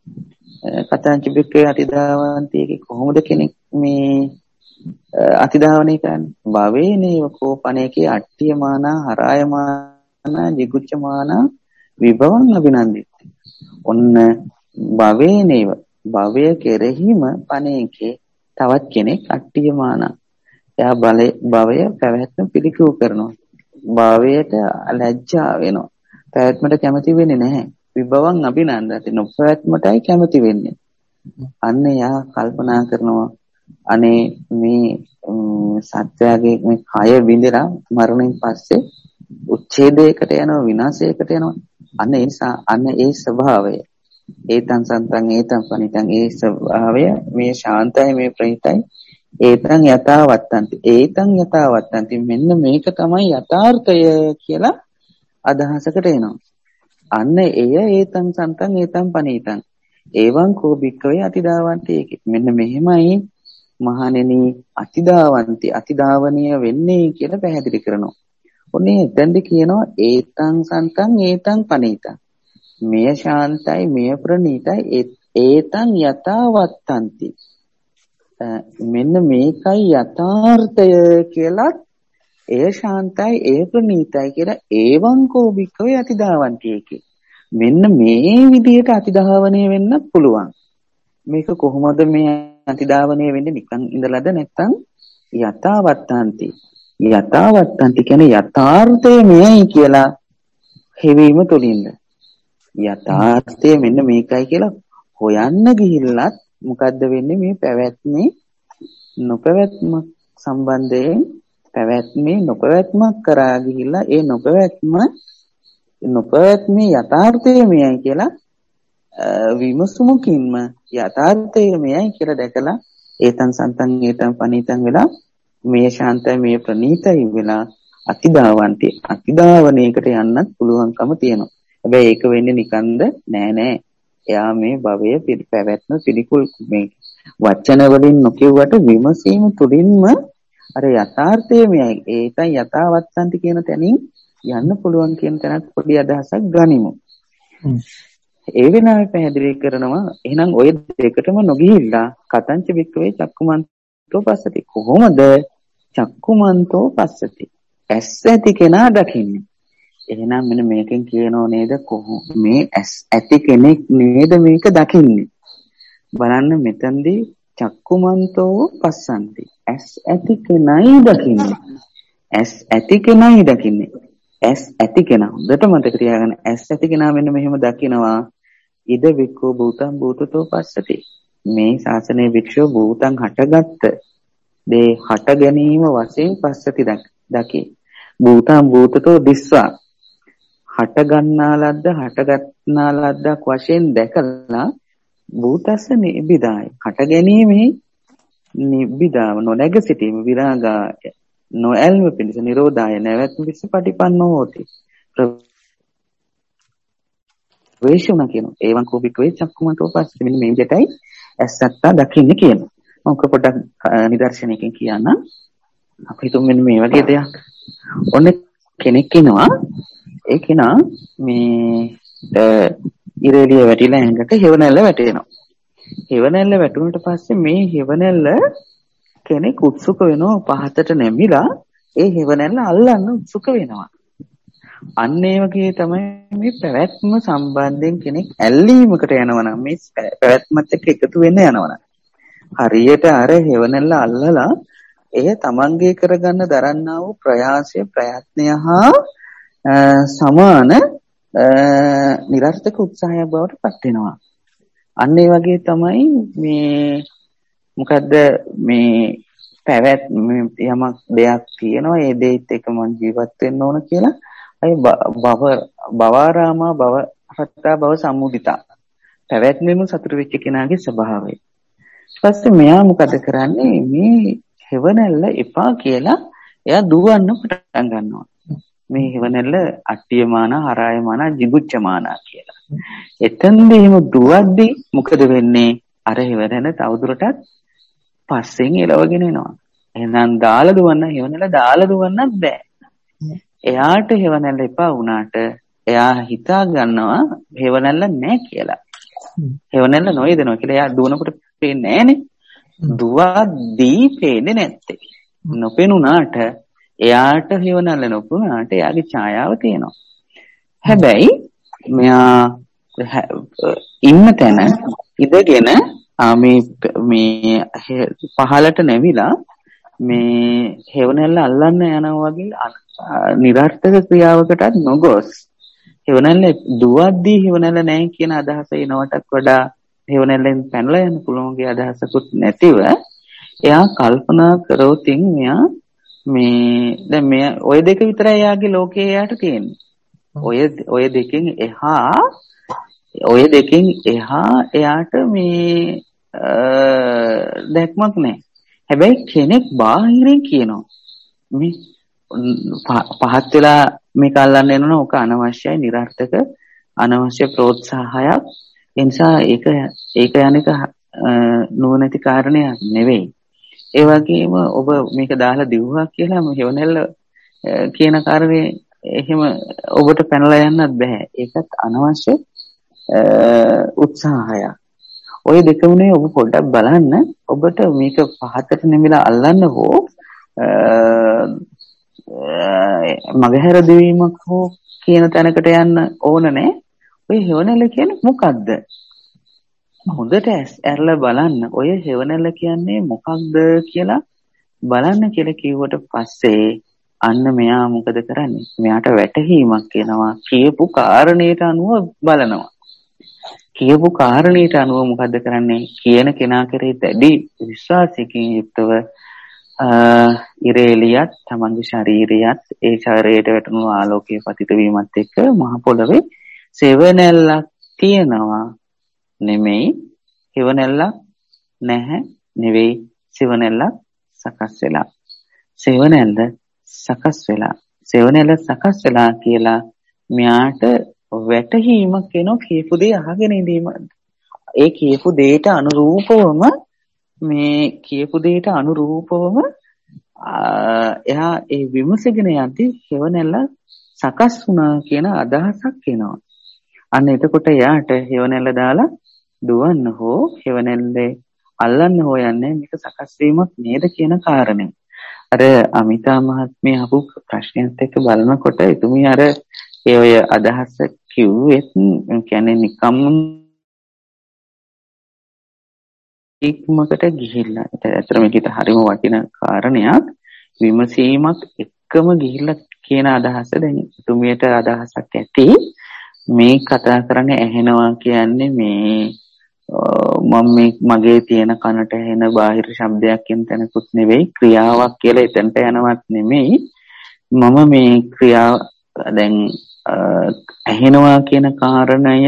කතාංච බික්කේ අතිදාවන්ති එකේ කොහොමද කෙනෙක් මේ අතිදාවණේ කරන්නේ? භවේනේව කෝපණේකේ අට්ඨියමානා හරායමානා jigucchamaana විභවං අභිනන්දිති. ඔන්න භවේනේව භවය කෙරෙහිම පණේකේ තවත් කෙනෙක් අට්ඨියමානා එයා බලේ භවය පැවැත්ම පිළිකුල් කරනවා. භවයට ලැජ්ජා වෙනවා. පැවැත්මට කැමති වෙන්නේ නැහැ. විභවං අභිනන්දති. නොපැවැත්මටයි කැමති වෙන්නේ. අන්න එයා කල්පනා කරනවා අනේ මේ සත්‍යයේ මේ කය විඳලා මරණයෙන් පස්සේ උච්ඡේදයකට යනවා විනාශයකට යනවා. අන්න ඒ නිසා අන්න ඒ ස්වභාවය ඒතං සන්තං ඒතං පනිතං ඒ ස්වභාවය මේ ශාන්තයි මේ ප්‍රණීතයි ඒතං යථාවත්තන්ති ඒතං යථාවත්තන්ති මෙන්න මේක තමයි යථාර්ථය කියලා අදහසකට එනවා. අන්න එය ඒතං සන්තං ඒතං පනීතං එවං කෝ භික්ඛවේ අතිදාවන්ති ඒකේ මෙන්න මෙහෙමයි මහණෙනි අතිදාවන්ති අතිදාවනීය වෙන්නේ කියලා පැහැදිලි කරනවා. ඔන්නේ එතෙන්ද කියනවා ඒතං සන්තං ඒතං පනීතං මෙය ශාන්තයි මෙය ප්‍රණීතයි ඒතං යථාවත්තන්ති මෙන්න මේකයි යථාර්ථය කියලා එය ශාන්තයි එය ප්‍රණීතයි කියලා ඒවං කෝ භික්ඛවේ අතිදාවන්ති එකේ මෙන්න මේ විදිහට අතිදාවණය වෙන්න පුළුවන්. මේක කොහොමද මේ අතිදාවණය වෙන්නේ? නිකන් ඉඳලාද නැත්නම් යථාවත්තන්ති යථාවත්තන්ති කියන්නේ යථාර්ථය මෙයයි කියලා හෙවීම තුලින්ද යථාර්ථය මෙන්න මේකයි කියලා හොයන්න ගිහිල්ලත් මොකද්ද වෙන්නේ? මේ පැවැත්මේ නොපැවැත්ම සම්බන්ධයෙන් පැවැත්මේ නොපැවැත්මක් කරා ගිහිල්ලා ඒ නොපැවැත්ම නොපැවැත්මේ යථාර්ථය මෙයයි කියලා විමසුමකින්ම යථාර්ථය මෙයයි කියලා දැකලා ඒතං සන්තං ඒතං පනීතං වෙලා මේ ශාන්තයි මේ ප්‍රණීතයි වෙලා අතිදාවන්ති අතිදාවණයකට යන්නත් පුළුවන්කම තියෙනවා. හැබැයි ඒක වෙන්නේ නිකන්ද නෑ නෑ. එයා මේ භවය පැවැත්ම පිළිකුල් මේ වචන වලින් නොකියුවට විමසීම තුළින්ම අර යථාර්ථයේ මෙයි. ඒකයි යථාවත්සන්ති කියන තැනින් යන්න පුළුවන් කියන තැනත් පොඩි අදහසක් ගනිමු. ඒ වෙනාවේ පැහැදිලි කරනවා එහෙනම් ඔය දෙකටම නොගිහිල්ලා කතංච වික්‍රේ චක්කුමන්තෝ පස්සති. කොහොමද චක්කුමන්තෝ පස්සති? ඇස් ඇති කෙනා දකින්නේ. එහෙනම් මෙන්න මේකෙන් කියනෝ නේද කොහොම මේ ඇස් ඇති කෙනෙක් නේද මේක දකින්නේ. බලන්න මෙතනදී චක්කුමන්තෝ පස්සන්ති. ඇස් ඇති කෙනයි දකින්නේ. ඇස් ඇති කෙනයි දකින්නේ. ඇස් ඇති කෙනා හොඳට මතක තියාගන්න. ඇස් ඇති කෙනා මෙන්න මෙහෙම දකිනවා. ඉද වික්ඛු භූතං භූතතෝ පස්සති. මේ ශාසනයේ වික්ෂෝ භූතං හටගත්ත දේ හට ගැනීම වශයෙන් පස්සති දකි. භූතං භූතතෝ දිස්වා හට ගන්නා ලද්ද හට ගන්නා ලද්දක් වශයෙන් දැකලා භූතස්ස නිබ්බිදාය හට ගැනීමේ නිබ්බිදාව නොනැග සිටීම විරාගාය නොඇල්ම පිණිස නිරෝධාය නැවැත්ම පිණිස පටිපන්නෝ හෝති. වේශුණ කියනවා. ඒවන් කෝපිකවේ චක්කුමතෝ පස්සේ මෙන්න මේ දෙටයි ඇස්සත්තා දකින්නේ කියනවා. මම පොඩ්ඩක් නිදර්ශනයකින් කියන්නම්. අපි හිතමු මෙන්න මේ වගේ දෙයක්. ඔන්න කෙනෙක් ඉනවා. ඒ කෙනා මේ ඉරේලිය වැටිලා ඇඟට හෙවණැල්ල වැටෙනවා. හෙවණැල්ල වැටුණට පස්සේ මේ හෙවණැල්ල කෙනෙක් උත්සුක වෙනවා පහතට නැමිලා ඒ හෙවණැල්ල අල්ලන්න උත්සුක වෙනවා. අන්න ඒ වගේ තමයි මේ පැවැත්ම සම්බන්ධයෙන් කෙනෙක් ඇල්ලීමකට යනවා නම් මේ පැවැත්මත් එක්ක එකතු වෙන්න යනවා නම් හරියට අර හෙවණැල්ල අල්ලලා එය තමන්ගේ කරගන්න දරන්නා වූ ප්‍රයාසය ප්‍රයත්නය හා සමාන නිරර්ථක උත්සාහයක් බවට පත් වෙනවා. අන්න ඒ වගේ තමයි මේ මොකද්ද මේ පැවැත් යමක් දෙයක් තියෙනවා ඒ දෙයත් එක්ක මම ජීවත් වෙන්න ඕන කියලා අය භව භවරාමා භව රත්තා භව සම්මුදිතා පැවැත්මෙම සතුට වෙච්ච කෙනාගේ ස්වභාවය. ඊට පස්සේ මෙයා මොකද කරන්නේ මේ හෙවණැල්ල එපා කියලා එයා දුවන්න පටන් ගන්නවා. මේ හෙවණැල්ල අට්ටියමාන හරායමාන jigucchamaana කියලා. එතෙන්දී එහෙම දුවද්දි මොකද වෙන්නේ? අර හෙවණැල්ල තවදුරටත් පස්සෙන් එලවගෙන එනවා. එහෙනම් දාලා දුවන්න හෙවණැල්ල දාලා දුවන්නත් බෑ. එයාට හෙවණැල්ල එපා වුණාට එයා හිතා ගන්නවා හෙවණැල්ල නැහැ කියලා. හෙවණැල්ල නොයදෙනවා කියලා එයා දුවනකොට පේන්නේ නැහනේ. දුවද්දී පේන්නේ නැත්තේ. නොපෙනුනාට එයාට හෙවණැල්ල නොපුණාට එයාගේ ඡායාව තියෙනවා. හැබැයි මෙයා ඉන්න තැන ඉඳගෙන මේ මේ පහලට නැවිලා මේ හෙවණැල්ල අල්ලන්න යනවා වගේ නිරර්ථක ක්‍රියාවකටත් නොගොස් හෙවණැල්ල දුවද්දී හෙවණැල්ල නැහැ කියන අදහස එනවටත් වඩා හෙවණැල්ලෙන් පැනලා යන්න පුළුවන්ගේ අදහසකුත් නැතිව එයා කල්පනා කරෝතින් මෙයා මේ දැන් මෙයා ඔය දෙක විතරයි එයාගේ ලෝකේ එයාට තියෙන්නේ. ඔය ඔය දෙකෙන් එහා ඔය දෙකෙන් එහා එයාට මේ දැක්මක් නැහැ. හැබැයි කෙනෙක් බාහිරින් කියනවා මේ පහත් වෙලා මේක අල්ලන්න එනවා ඕක අනවශ්‍යයි නිරර්ථක අනවශ්‍ය ප්‍රෝත්සාහයක්. ඒ නිසා ඒක ඒක යන්නේක නුවණැති කාරණයක් නෙවෙයි. ඒ වගේම ඔබ මේක දාලා දිවුවා කියලා හෙවණැල්ල කියන කාරණේ එහෙම ඔබට පැනලා යන්නත් බෑ. ඒකත් අනවශ්‍ය උත්සාහයක්. ඔය දෙකමනේ ඔබ පොඩ්ඩක් බලන්න. ඔබට මේක පහතට නෙමිලා අල්ලන්න හෝ මගහැර දෙවීමක් හෝ කියන තැනකට යන්න ඕන නෑ. ඔය හෙවණැල්ල කියන්නේ මොකද්ද? හොඳට ඇරලා බලන්න. ඔය හෙවණැල්ල කියන්නේ මොකක්ද කියලා බලන්න කියලා කිව්වට පස්සේ අන්න මෙයා මොකද කරන්නේ? මෙයාට වැටහීමක් එනවා. කියපු කාරණේට අනුව බලනවා. කියපු කාරණේට අනුව මොකද කරන්නේ? කියන කෙනා කරේ දැඩි විශ්වාසයකින් යුක්තව ඉරේලියත් තමන්ගේ ශරීරයත් ඒ ශරීරයට වැටුණු ආලෝකයේ පතිත වීමත් එක්ක මහ පොළවේ සෙවණැල්ලක් තියෙනවා නෙමෙයි හෙවණැල්ලක් නැහැ නෙවෙයි සෙවණැල්ලක් සකස් වෙලා සෙවණැල්ල සකස් වෙලා සෙවණැල්ල සකස් වෙලා කියලා මෙයාට වැටහීමක් එනවා. කියපු දේ අහගෙන ඉඳීම ඒ කියපු දෙයට අනුරූපවම මේ කියපු දෙයට අනුරූපවම එහා ඒ විමසගෙන යද්දී හේවණල්ල සකස් වුණා කියන අදහසක් එනවා. අන්න එතකොට එයාට හේවණල්ල දාලා දුවන්න හෝ හේවණල්ලේ අල්ලන්න හෝ යන්නේ මේක සකස් වීමක් නේද කියන කාරණය. අර අමිතා මහත්මිය අහපු ප්‍රශ්නයත් එක්ක බලනකොට එතුමිය අර ඒ ඔය අදහස කිව්වෙත් කියන්නේ නිකම් ඉක්මකට ගිහිල්ලා. ඇත්තට මේකට හරිම වටින කාරණයක්. විමසීමක් එක්කම ගිහිල්ලා කියන අදහස දැන් එතුමියට අදහසක් ඇති. මේ කතා කරන්නේ ඇහෙනවා කියන්නේ මේ මම මේ මගේ තියෙන කනට ඇහෙන බාහිර ශබ්දයක් කියන තැනකුත් නෙවෙයි, ක්‍රියාවක් කියලා එතනට යනවත් නෙමෙයි. මම මේ ක්‍රියාව දැන් ඇහෙනවා කියන කාරණය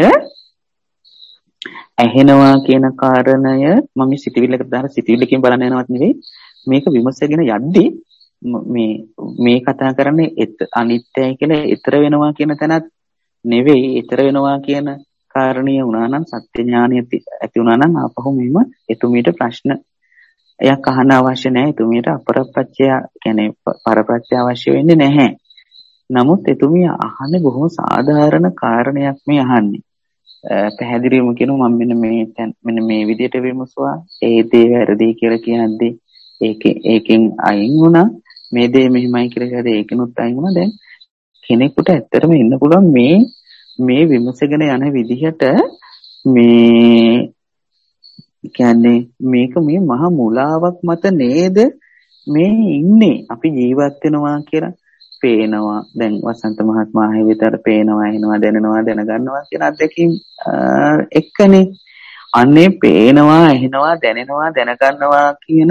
ඇහෙනවා කියන කාරණය මම සිතවිල්ලකට දාලා සිතවිල්ලකින් බලන්න යනවත් නෙවෙයි. මේක විමසගෙන යද්දී මේ මේ කතා කරන්නේ අනිත්‍යයි කියලා ඊතර වෙනවා කියන තැනත් නෙවෙයි. ඊතර වෙනවා කියන කාරණිය වුණා නම් සත්‍ය ඥානිය ඇති වුණා නම් ආපහු මෙහෙම එතුමියට ප්‍රශ්න එයක් අහන්න අවශ්‍ය නැහැ. එතුමියට අපරප්‍රත්‍ය කියන්නේ පරප්‍රත්‍ය අවශ්‍ය වෙන්නේ නැහැ. නමුත් එතුමිය අහන්නේ බොහොම සාධාරණ කාරණයක් මේ අහන්නේ. පැහැදිලිවම කියනවා මම මෙන්න මේ මෙන්න මේ විදිහට විමසුවා. ඒ දේ වැරදි කියලා කියනද්දී ඒකේ ඒකෙන් අයින් වුණා. මේ දේ මෙහිමයි කියලා කියද්දී ඒකෙනුත් අයින් වුණා. දැන් කෙනෙකුට ඇත්තටම ඉන්න පුළුවන් මේ මේ විමසගෙන යන විදිහට මේ කියන්නේ මේක මේ මහා මුලාවක් මත නේද මේ ඉන්නේ. අපි ජීවත් වෙනවා කියලා පේනවා. දැන් වසන්ත මහත්මයා හිවිතර පේනවා, ඇහෙනවා, දැනෙනවා, දැනගන්නවා කියන අත්දැකීම් එක්කනේ. අන්නේ පේනවා, ඇහෙනවා, දැනෙනවා, දැනගන්නවා කියන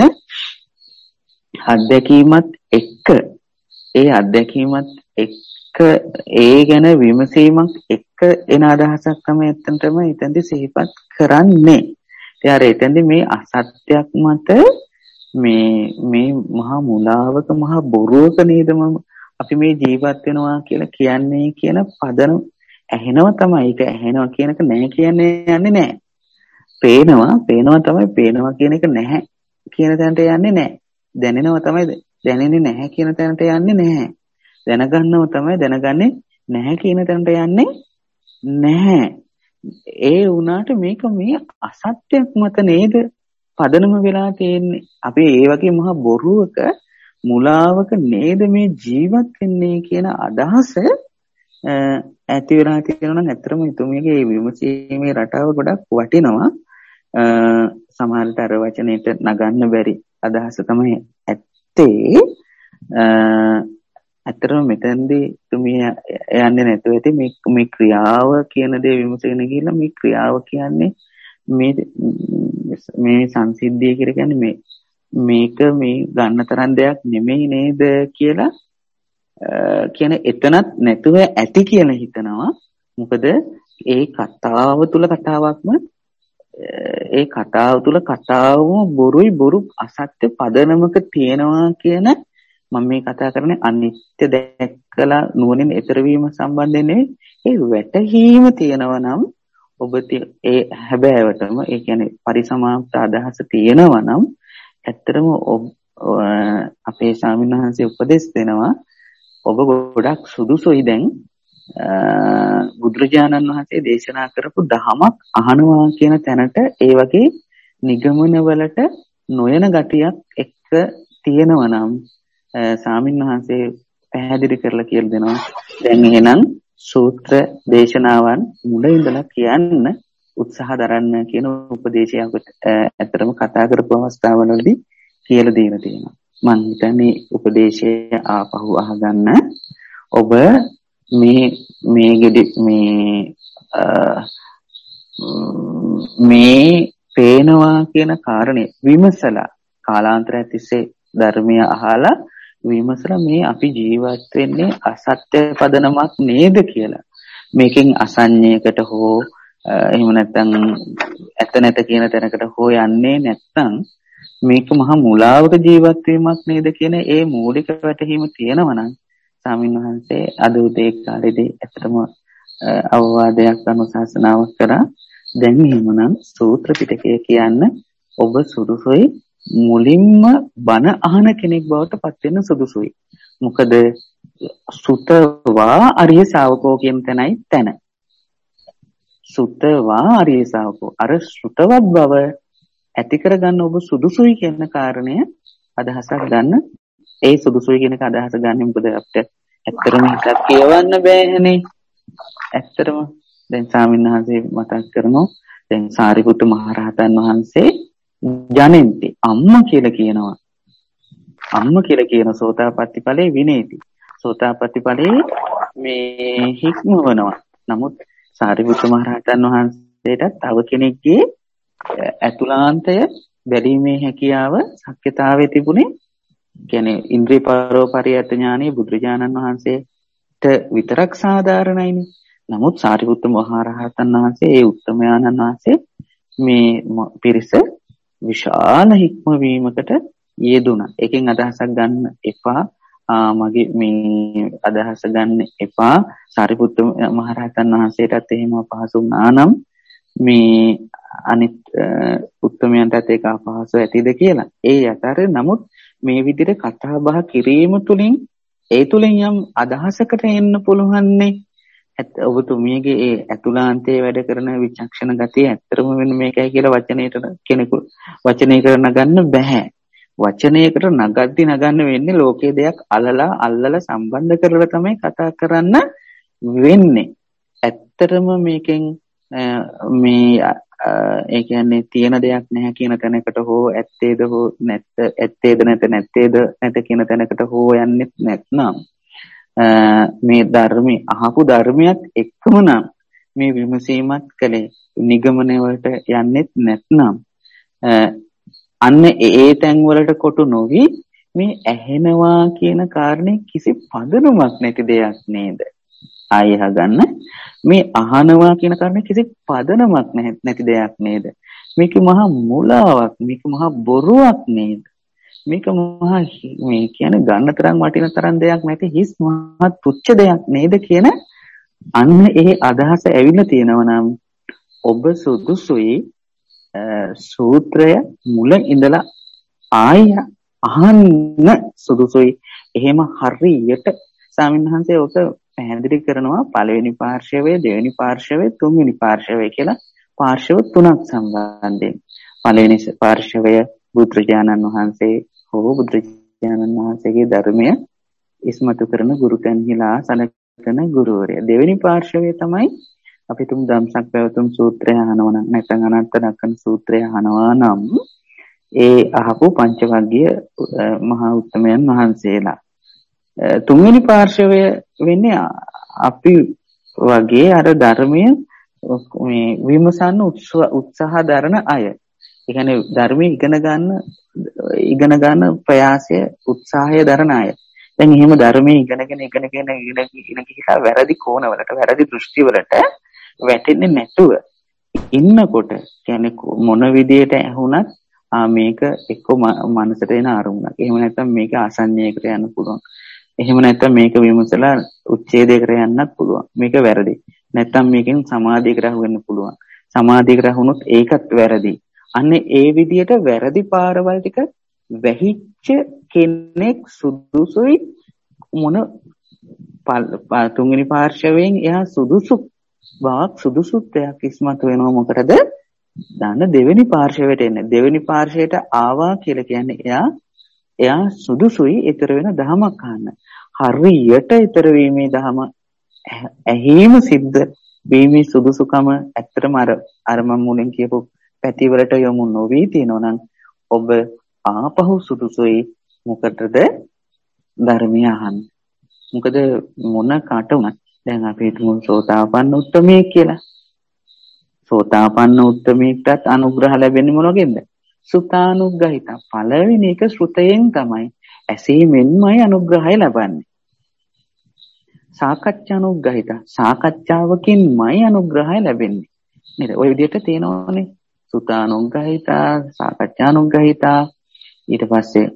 අත්දැකීමත් එක්ක ඒ අත්දැකීමත් එක්ක ඒ ගැන විමසීමක් එක්ක එන අදහසක් තමයි එතනටම එතෙන්දි සිහිපත් කරන්නේ. ඉතින් අර එතෙන්දි මේ අසත්‍යයක් මත මේ මේ මහා මුලාවක මහා බොරුවක නේද මම අපි මේ ජීවත් වෙනවා කියලා කියන්නේ කියන පදන ඇහෙනවා තමයි. ඒක ඇහෙනවා කියන එක නැහැ කියන්නේ යන්නේ නැහැ. පේනවා පේනවා තමයි පේනවා කියන එක නැහැ කියන තැනට යන්නේ නැහැ. දැනෙනවා තමයි දැනෙන්නේ නැහැ කියන තැනට යන්නේ නැහැ. දැනගන්නව තමයි දැනගන්නේ නැහැ කියන තැනට යන්නේ නැහැ. ඒ වුණාට මේක මේ අසත්‍යයක් මත නේද පදනම වෙලා තියෙන්නේ. අපි ඒ වගේ මහා බොරුවක මුලාවක නේද මේ ජීවත් වෙන්නේ කියන අදහස ඇති වෙලා තියෙනවා නම් ඇත්තටම එතුමියගේ විමසීමේ රටාව ගොඩක් වටිනවා. සමහරට අර වචනේට නගන්න බැරි අදහස තමයි ඇත්තේ. ඇත්තටම මෙතෙන්දී එතුමිය යන්නේ නැතුව ඇති මේ මේ ක්‍රියාව කියන දේ විමසගෙන ගිහිල්ලා මේ ක්‍රියාව කියන්නේ මේ මේ සංසිද්ධිය කියලා කියන්නේ මේ මේක මේ ගන්න තරම් දෙයක් නෙමෙයි නේද කියලා කියන එතනත් නැතුව ඇති කියලා හිතනවා. මොකද ඒ කතාව තුල කතාවක්ම ඒ කතාව තුල කතාවම බොරුයි බොරු අසත්‍ය පදනමක තියෙනවා කියන මම මේ කතා කරන්නේ අනිත්‍ය දැක්කලා නුවණින් ඈතර වීම සම්බන්ධයෙන් නෙවෙයි. ඒ වැටහීම තියෙනවා නම් ඔබ ඒ හැබෑවටම ඒ කියන්නේ පරිසමාප්ත අදහස තියෙනවා නම් ඇත්තටම අපේ ස්වාමීන් වහන්සේ උපදෙස් දෙනවා ඔබ ගොඩක් සුදුසුයි දැන් බුදුරජාණන් වහන්සේ දේශනා කරපු දහමක් අහනවා කියන තැනට ඒ වගේ නිගමනවලට නොයන ගතියක් එක්ක තියෙනවා නම් ස්වාමීන් වහන්සේ පැහැදිලි කරලා කියලා දෙනවා. දැන් එහෙනම් සූත්‍ර දේශනාවන් මුල ඉඳලා කියන්න උත්සාහ දරන්න කියන උපදේශය ඇත්තටම කතා කරපු අවස්ථාවවලදී කියලා දීලා තියෙනවා. මම හිතන්නේ උපදේශය ආපහු අහගන්න. ඔබ මේ මේ ගෙඩි මේ මේ පේනවා කියන කාරණේ විමසලා කාලාන්තරය තිස්සේ ධර්මය අහලා විමසලා මේ අපි ජීවත් වෙන්නේ අසත්‍ය පදනමක් නේද කියලා. මේකෙන් අසඤ්ඤයකට හෝ එහෙම නැත්නම් ඇත නැත කියන තැනකට හෝ යන්නේ නැත්නම් මේක මහා මුලාවක ජීවත් වීමක් නේද කියන ඒ මූලික වැටහීම තියෙනවා නම් ස්වාමීන් වහන්සේ අද උදේ කාලේදී ඇත්තටම අවවාදයක් අනුශාසනාවක් කරා. දැන් එහෙමනම් සූත්‍ර පිටකය කියන්න ඔබ සුදුසුයි මුලින්ම බණ අහන කෙනෙක් බවට පත් වෙන්න සුදුසුයි. මොකද සුතවා අරිය ශාවකෝ කියන තැනයි තැන. සුතවා අරිය ශාවකෝ අර සුතවත් බව ඇති කරගන්න ඔබ සුදුසුයි කියන කාරණය අදහසක් ගන්න. ඒ සුදුසුයි කියන අදහස ගන්න මොකද අපිට ඇත්තටම හිතක් කියවන්න බෑනේ. ඇත්තටම දැන් ස්වාමීන් වහන්සේ මතක් කරනවා දැන් සාරිපුත්ත මහරහතන් වහන්සේ ජනෙන්ති අම්මා කියලා කියනවා. අම්මා කියලා කියන සෝතාපට්ටි ඵලයේ විනේති. සෝතාපට්ටි ඵලයේ මේ හික්මවනවා. නමුත් සාරිපුත්ත මහරහතන් වහන්සේට තව කෙනෙක්ගේ අතුලාන්තය බැලීමේ හැකියාව ශක්්‍යතාවයේ තිබුණේ කියන්නේ ඉන්ද්‍රිය පරෝපරියත් ඥානෙ බුදුරජාණන් වහන්සේට විතරක් සාධාරණයිනේ. නමුත් සාරිපුත්ත මහරහතන් වහන්සේ ඒ උත්තමයන්න් වහන්සේ මේ පිරිස විශාල හික්මවීමකට යෙදුණා. එකෙන් අදහසක් ගන්න එපා. මගේ මේ අදහස ගන්න එපා. සාරිපුත්ත මහරහතන් වහන්සේටත් එහෙම අපහසු වුණා නම් මේ අනිත් උත්තමයන්ටත් ඒක අපහසු ඇතිද කියලා. ඒ අතර නමුත් මේ විදිහට කතා බහ කිරීම තුළින් ඒ තුළින් යම් අදහසකට එන්න පුළුවන්නේ. ඔබතුමියගේ ඒ අතුලාන්තයේ වැඩ කරන විචක්ෂණ ගතිය ඇත්තටම වෙන මේකයි කියලා වචනයකට කෙනෙකු වචනයකට නගන්න බෑ. වචනයකට නගද්දි නගන්න වෙන්නේ ලෝකයේ දෙයක් අලලා අල්ලලා සම්බන්ධ කරලා තමයි කතා කරන්න වෙන්නේ. ඇත්තටම මේකෙන් මේ ඒ කියන්නේ තියෙන දෙයක් නැහැ කියන තැනකට හෝ ඇත්තේද හෝ නැත්te ඇත්තේද නැත නැත්තේද නැත කියන තැනකට හෝ යන්නේ නැත්නම් මේ ධර්මයේ අහපු ධර්මයක් එක්කම නම් මේ විමසීමත් කලේ නිගමනය වලට යන්නේත් නැත්නම් අන්න ඒ තැන් වලට කොටු නොවි මේ ඇහෙනවා කියන කාරණේ කිසි පදනමක් නැති දෙයක් නේද? ආයෙ හගන්න මේ අහනවා කියන කාරණේ කිසි පදනමක් නැති දෙයක් නේද? මේක මහා මුලාවක්, මේක මහා බොරුවක් නේද? මේක මහා මේ කියන්නේ ගන්න තරම් වටින තරම් දෙයක් නැති හිස් මහා තුච්ච දෙයක් නේද කියන අන්න ඒ අදහස ඇවිල්ලා තියෙනවා නම් ඔබ සුදුසුයි සූත්‍රය මුල ඉඳලා ආය අහන්න සුදුසුයි. එහෙම හරියට ස්වාමීන් වහන්සේ ඔක පැහැදිලි කරනවා පළවෙනි පාර්ශවය, දෙවෙනි පාර්ශවය, තුන්වෙනි පාර්ශවය කියලා පාර්ශව තුනක් සම්බන්ධයෙන්. පළවෙනි පාර්ශවය බුදුරජාණන් වහන්සේ හෝ බුදුරජාණන් වහන්සේගේ ධර්මය ඉස්මතු කරන ගුරුකන්හිලා සලකන ගුරුවරයා. දෙවෙනි පාර්ශවය තමයි අපි තුම් ධම්සක් පැවතුම් සූත්‍රය අහනවා නම් නැත්නම් අනන්ත දක්කන සූත්‍රය අහනවා නම් ඒ අහපු පංචවග්ගීය මහා උත්තමයන් වහන්සේලා. තුන්වෙනි පාර්ශවය වෙන්නේ අපි වගේ අර ධර්මයේ මේ විමසන්න උත්සාහ දරන අය. ඒ කියන්නේ ධර්මයේ ඉගෙන ගන්න ඉගෙන ගන්න ප්‍රයාසය උත්සාහය දරන අය. දැන් එහෙම ධර්මයේ ඉගෙනගෙන ඉගෙනගෙන ඉගෙන ගිහිලා වැරදි කෝණවලට වැරදි දෘෂ්ටිවලට වැටෙන්නේ නැතුව ඉන්නකොට කියන්නේ මොන විදියට ඇහුණත් ආ මේක එක්ක මනසට එන අරමුණක්. එහෙම නැත්නම් මේක ආසන්නයකට යන්න පුළුවන්. එහෙම නැත්නම් මේක විමසලා උච්ඡේදයකට යන්නත් පුළුවන්. මේක වැරදි. නැත්නම් මේකෙන් සමාධියකට අහු වෙන්න පුළුවන්. සමාධියකට අහුනොත් ඒකත් වැරදි. අන්න ඒ විදියට වැරදි පාරවල් ටික වැහිච්ච කෙනෙක් සුදුසුයි මොන තුන්වෙනි පාර්ශවයෙන් එහා සුදුසු බවක් සුදුසුත්වයක් ඉස්මතු වෙනවා. මොකටද? දාන්න දෙවෙනි පාර්ශවයට එන්නේ. දෙවෙනි පාර්ශවයට ආවා කියලා කියන්නේ එයා එයා සුදුසුයි ඊතර වෙන දහමක් අහන්න. හරියට ඊතර වීමේ දහම ඇහිම සිද්ධ වීමේ සුදුසුකම ඇත්තටම අර අර මම මුලින් කියපු පැතිවලට යොමු නොවි තියෙනවා නම් ඔබ ආපහු සුදුසුයි මොකටද? ධර්මය අහන්න. මොකද මොන කට උනත් දැන් අපි හිතමු සෝතාපන්න උත්තමයේ කියලා. සෝතාපන්න උත්තමයටත් අනුග්‍රහ ලැබෙන්නේ මොනගෙන්ද? සුතානුග්‍රහිත. පළවෙනි එක ශ්‍රුතයෙන් තමයි. ඇසීමෙන්මයි අනුග්‍රහය ලබන්නේ. සාකච්ඡානුග්‍රහිත. සාකච්ඡාවකින්මයි අනුග්‍රහය ලැබෙන්නේ. නේද? ওই විදිහට තියෙනවානේ. සුතානුග්‍රහිත, සාකච්ඡානුග්‍රහිත. ඊට පස්සේ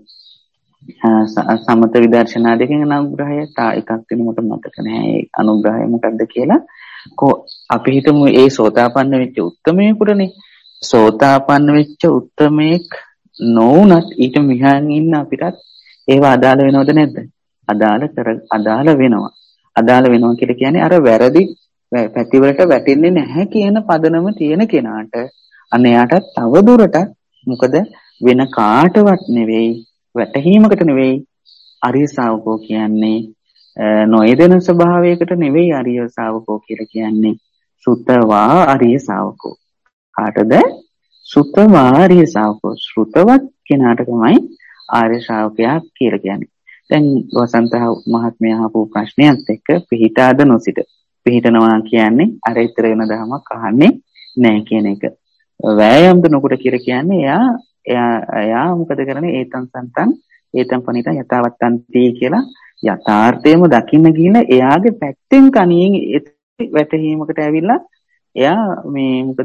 සමත විදර්ශනා දෙකෙන් අනුග්‍රහය තා එකක් වෙනකොට මතක නැහැ ඒ අනුග්‍රහය මොකක්ද කියලා. කො අපි හිතමු ඒ සෝතාපන්න වෙච්ච උත්තමයෙකුටනේ. සෝතාපන්න වෙච්ච උත්තමයෙක් නොවුනත් ඊට මෙහාන් ඉන්න අපිටත් ඒව අදාළ වෙනවද නැද්ද? අදාළ කර අදාළ වෙනවා. අදාළ වෙනවා කියලා කියන්නේ අර වැරදි පැතිවලට වැටෙන්නේ නැහැ කියන පදනම තියෙන කෙනාට අන්න එයාට තව දුරටත් මොකද වෙන කාටවත් නෙවෙයි වැටහීමකට නෙවෙයි ආර්ය ශාවකෝ කියන්නේ නොයදෙන ස්වභාවයකට නෙවෙයි ආර්ය ශාවකෝ කියලා කියන්නේ සුතවා ආර්ය ශාවකෝ. කාටද? සුතවා ආර්ය ශාවකෝ. ශ්‍රුතවත් කෙනාට තමයි ආර්ය ශාවකයා කියලා කියන්නේ. දැන් වසන්ත මහත්මයා අහපු ප්‍රශ්නයත් එක්ක පිහිටාද නොසිට. පිහිටනවා කියන්නේ අර ඊතර වෙන දහමක් අහන්නේ නැහැ කියන එක. වෑයම්ද නොකොට කියලා කියන්නේ එයා එයා එයා මොකද කරන්නේ? ඒතන් සන්තන් ඒතන් පණිත යථාවත්තන්ති කියලා යථාර්ථයම දකින්න ගිහින් එයාගේ පැත්තෙන් කණියෙන් වැටහීමකට ඇවිල්ලා එයා මේ මොකද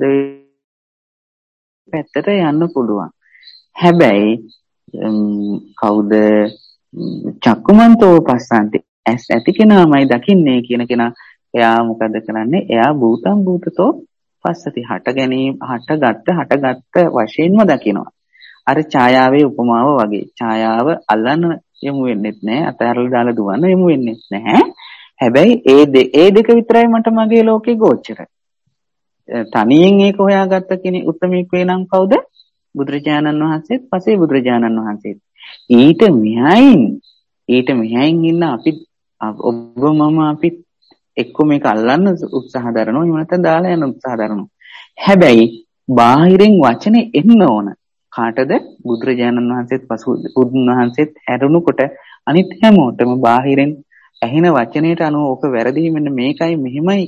පැත්තට යන්න පුළුවන්. හැබැයි කවුද චක්කුමන්තෝ පස්සන්ති ඇස් ඇති කෙනාමයි දකින්නේ කියන කෙනා එයා මොකද කරන්නේ? එයා භූතම් භූතතෝ පස්සති හට ගැනීම හටගත්ත හටගත්ත වශයෙන්ම දකිනවා. අර ඡායාවේ උපමාව වගේ. ඡායාව අල්ලන්න යමු වෙන්නෙත් නැහැ. අතහැරලා දාලා දුවන්න යමු වෙන්නෙත් නැහැ. හැබැයි ඒ ඒ දෙක විතරයි මට මගේ ලෝකේ ගෝචරයි. තනියෙන් ඒක හොයාගත්ත කෙනෙක් උත්මීක් වේ නම් කවුද? බුදුරජාණන් වහන්සේත් පසේ බුදුරජාණන් වහන්සේත්. ඊට මෙහායින් ඊට මෙහායින් ඉන්න අපි ඔබ මම අපි එක්ක මේක අල්ලන්න උත්සාහ දරනවා. එහෙම නැත්නම් දාලා යන උත්සාහ දරනවා. හැබැයි බාහිරින් වචනේ එන්න ඕන. කාටද? බුදුරජාණන් වහන්සේත් පසු බුදුන් වහන්සේත් හැරුණුකොට අනිත් හැමෝටම බාහිරින් ඇහෙන වචනයට අනුව ඕක වැරදි මෙන්න මේකයි මෙහෙමයි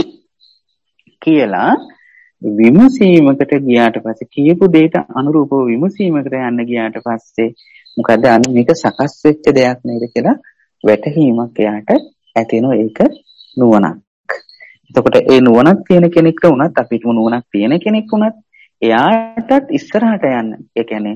කියලා විමසීමකට ගියාට පස්සේ කියපු දෙයට අනුරූපව විමසීමකට යන්න ගියාට පස්සේ මොකද අන්න මේක සකස් වෙච්ච දෙයක් නේද කියලා වැටහීමක් එයාට ඇතිවෙනවා. ඒක නුවණක්. එතකොට ඒ නුවණක් තියෙන කෙනෙක්ට උනත් අපිටම නුවණක් තියෙන කෙනෙක් උනත් එයාටත් ඉස්සරහට යන්න. ඒ කියන්නේ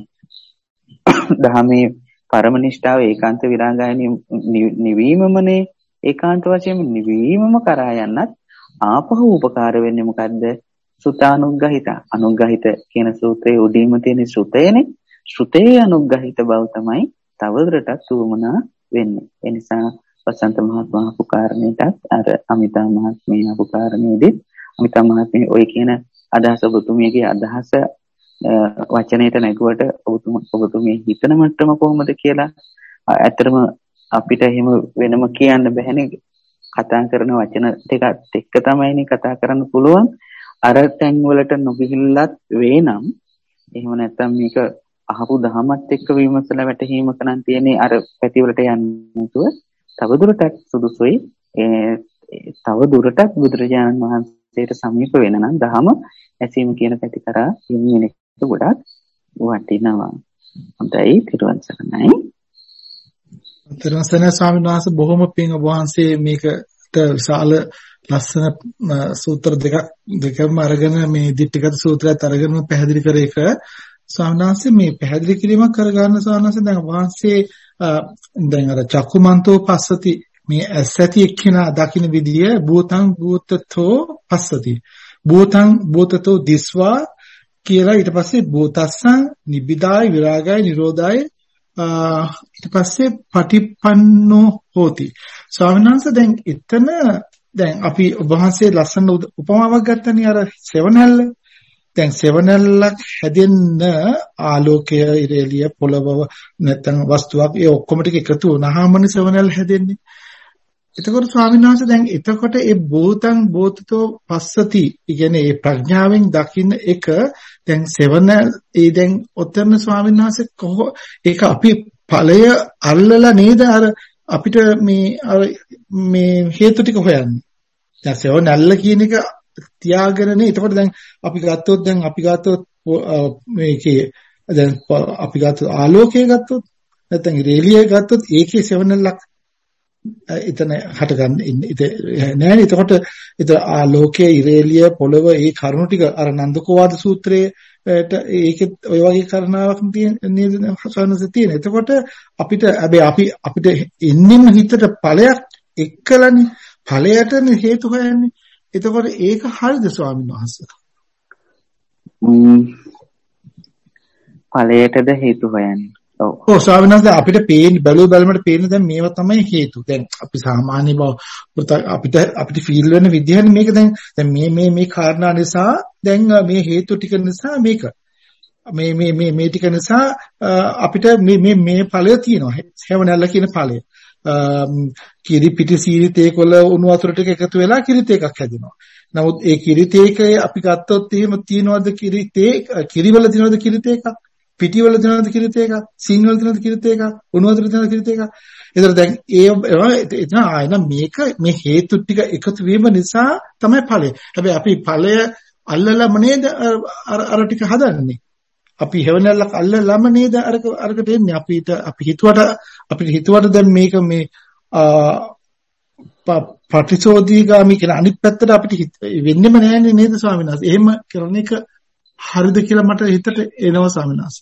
දහමේ පරම නිෂ්ඨාව ඒකාන්ත විරාගය නිවීමමනේ ඒකාන්ත වශයෙන් නිවීමම කරා යන්නත් ආපහු උපකාර වෙන්නේ මොකද්ද? සුතානුග්‍රහිත අනුග්‍රහිත කියන සූත්‍රයේ උඩීම තියෙන ශ්‍රුතයනේ. ශ්‍රුතේ අනුග්‍රහිත බව තමයි තවදුරටත් උවමනා වෙන්නේ. ඒ නිසා වසන්ත මහත්මයා අහපු කාරණේටත් අර අමිතා මහත්මිය අහපු කාරණේදී අමිතා මහත්මිය ඔය කියන අදහස ඔබතුමියගේ අදහස වචනයට නැගුවට ඔබතුමිය හිතන මට්ටම කොහොමද කියලා ඇත්තටම අපිට එහෙම වෙනම කියන්න බැහැනේ. කතා කරන වචන ටිකත් එක්ක තමයිනේ කතා කරන්න පුළුවන්. අර තැන් වලට නොගිහිල්ලත් වේනම් එහෙම නැත්නම් මේක අහපු දහමත් එක්ක විමසලා වැටහීමක නම් තියෙන්නේ අර පැති වලට යන්නේ නැතුව තවදුරටත් සුදුසුයි. ඒ තවදුරටත් බුදුරජාණන් වහන්සේට සමීප වෙන නම් දහම ඇසීම කියන පැති කරා යොමු වෙන එක ගොඩක් වටිනවා. හොඳයි, තිරුවන් සරණයි. තිරුවන් සරණයි ස්වාමීන් වහන්සේ, බොහොම පිං ඔබ වහන්සේ මේකට විශාල ලස්සන සූත්‍ර දෙකක් දෙකම අරගෙන මේ දිට්ඨිගත සූත්‍රයත් අරගෙන පැහැදිලි කර එක ස්වාමීන් වහන්සේ මේ පැහැදිලි කිරීමක් කරගන්න ස්වාමීන් වහන්සේ දැන් වහන්සේ දැන් අර චක්කුමන්තෝ පස්සති මේ ඇසති එක්කිනා දකින්න විදිය භූතං භූතතෝ පස්සති භූතං භූතතෝ දිස්වා කියලා ඊට පස්සේ භූතස්සං නිබ්බිදාය විරාගය නිරෝධය ඊට පස්සේ පටිපන්නෝ හෝති. ස්වාමීන් වහන්සේ දැන් එතන දැන් අපි ඔබ වහන්සේ ලස්සන උපමාවක් ගත්තනේ අර සෙවණැල්ල. දැන් සෙවණැල්ලක් හැදෙන්න ආලෝකය ඉරෙලිය පොළව නැත්නම් වස්තුවක් ඒ ඔක්කොම ටික එකතු වුණාමනේ සෙවණැල්ල හැදෙන්නේ. එතකොට ස්වාමීන් වහන්සේ දැන් එතකොට ඒ භූතං භූතතෝ පස්සති කියන්නේ ඒ ප්‍රඥාවෙන් දකින්න එක දැන් සෙවණැල් ඒ දැන් ඔතන ස්වාමීන් වහන්සේ කොහො ඒක අපි ඵලය අල්ලලා නේද අර අපිට මේ අර මේ හේතු ටික හොයන්නේ. දැන් සෙවණැල්ල කියන එක තියාගෙනනේ. එතකොට දැන් අපි ගත්තොත් දැන් අපි ගත්තොත් මේකේ දැන් අපි ගත්තොත් ආලෝකය ගත්තොත් නැත්නම් රේලිය ගත්තොත් ඒකේ සෙවණැල්ලක් එතන හටගන්න ඉන්නේ නෑනේ. එතකොට ඒත ආලෝකයේ ඉරේලිය පොළව ඒ කරුණු ටික අර නන්දකෝවාද සූත්‍රයේ ඒකෙත් ඔය වගේ කරනාවක් තියෙන නේද සවනස තියෙන. එතකොට අපිට හැබැයි අපි අපිට එන්නෙම හිතට ඵලයක් එක්කලානේ ඵලයටනේ හේතු හොයන්නේ. එතකොට ඒක හරිද ස්වාමීන් වහන්සේ? ඵලයටද හේතු හොයන්නේ. ඔව්. ඔව් ස්වාමීන් වහන්සේ අපිට පේන බැලුව බැලමට පේන දැන් මේවා තමයි හේතු. දැන් අපි සාමාන්‍ය බව අපිට අපිට ෆීල් වෙන විදිහනේ මේක දැන් දැන් මේ මේ මේ කාරණා නිසා දැන් මේ හේතු ටික නිසා මේක මේ මේ මේ මේ ටික නිසා අපිට මේ මේ මේ ඵලය තියෙනවා. හැවණැල්ල කියන ඵලය. කිරි පිටි සීනි තේකොළ උණු වතුර ටික එකතු වෙලා කිරි තේකක් හැදෙනවා. නමුත් ඒ කිරි තේකේ අපි ගත්තොත් එහෙම තියනවද කිරි තේ කිරි වල තියනවද කිරි තේකක්? පිටි වල තියනවද කිරි තේකක්? සීනි වල තියනවද කිරි තේකක්? උණු වතුර තියනවද කිරි තේකක්? ඒතර දැන් ඒ එතන ආයෙත් මේක මේ හේතු ටික එකතු වීම නිසා තමයි ඵලය. හැබැයි අපි ඵලය අල්ලලම නේද අර අර ටික හදන්නේ. අපි හැවණැල්ලක් අල්ලලම නේද අරක අරක දෙන්නේ. අපිට අපි හිතුවට අපිට හිතුවට දැන් මේක මේ ප්‍රතිචෝදීගාමී කියන අනිත් පැත්තට අපිට වෙන්නෙම නෑනේ නේද ස්වාමීන් වහන්සේ. එහෙම කරන එක හරිද කියලා මට හිතට එනවා ස්වාමීන් වහන්සේ.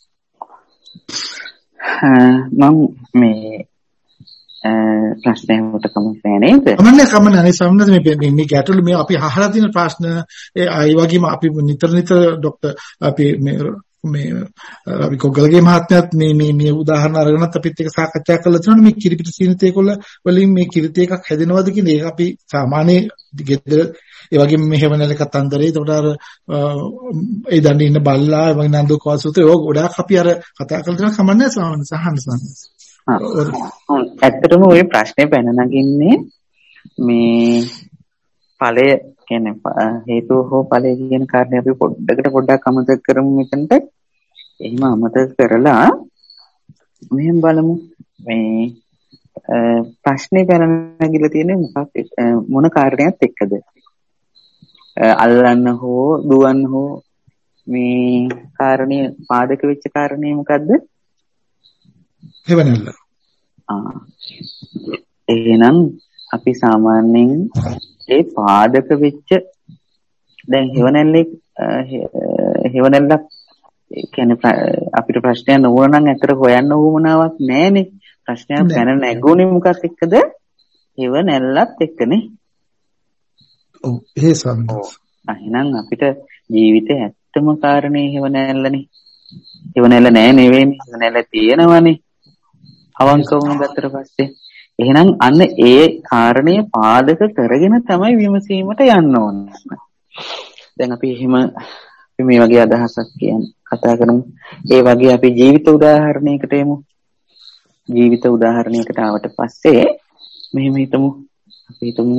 මම මේ ප්‍රශ්නයකට කමන්නේ නේද? කමන්නේ කමන්නේ අනේ ස්වාමීන් වහන්සේ මේ මේ ගැටලු මේ අපි අහලා තියෙන ප්‍රශ්න ඒ අය වගේම අපි නිතර නිතර ડોક્ટર අපි මේ මේ අපි කොග්ගලගේ මහත්මයාත් මේ මේ මේ උදාහරණ අරගෙනත් අපිත් එක්ක සාකච්ඡා කරලා තියෙනවා මේ කිරිපිටි සීනි තේකොළ වලින් මේ කිරිත එකක් හැදෙනවද කියන එක අපි සාමාන්‍ය ගෙදර ඒ වගේම මේ හැවණැල්ල කතන්දරේ ඒකට අර ඒ දණ්ඩේ ඉන්න බල්ලා ඒ වගේ නන්දු කවසුතේ ඕක ගොඩාක් අපි අර කතා කරලා තියෙනවා කමන්නේ සාමාන්‍ය සහන් සහන්. ඇත්තටම ওই ප්‍රශ්නේ පැන නගින්නේ මේ ඵලය කියන්නේ හේතුව හෝ ඵලය කියන කාරණේ අපි පොඩ්ඩකට පොඩ්ඩක් අමතක කරමු මෙතනට. එහෙම අමතක කරලා මෙහෙම බලමු මේ ප්‍රශ්නේ පැන නගිලා තියෙන්නේ මොකක් මොන කාරණයක් එක්කද? අල්ලන්න හෝ දුවන්න හෝ මේ කාරණේ පාදක වෙච්ච කාරණේ මොකද්ද? හැවණැල්ල. ආ එහෙනම් අපි සාමාන්‍යයෙන් ඒ පාදක වෙච්ච දැන් හේවණැල්ලේ හේවණැල්ලක් කියන්නේ අපිට ප්‍රශ්නයක් නොවන නම් ඇත්තට හොයන්න උවමනාවක් නැහැනේ. ප්‍රශ්නයක් පැන නැගුණේ මොකක් එක්කද? හේවණැල්ලත් එක්කනේ. ඔව් ඒ සම්මත. එහෙනම් අපිට ජීවිතේ ඇත්තම කාරණේ හේවණැල්ලනේ. හේවණැල්ල නෑ නෙවෙයිනේ. හේවණැල්ල තියෙනවනේ. අවංකවම ගත්තට පස්සේ එහෙනම් අන්න ඒ කාරණේ පාදක කරගෙන තමයි විමසීමට යන්න ඕන. දැන් අපි එහෙම මේ වගේ අදහසක් කියන්නේ කතා කරමු. ඒ වගේ අපි ජීවිත උදාහරණයකට එමු. ජීවිත උදාහරණයකට ආවට පස්සේ මෙහෙම හිතමු. අපි හිතමු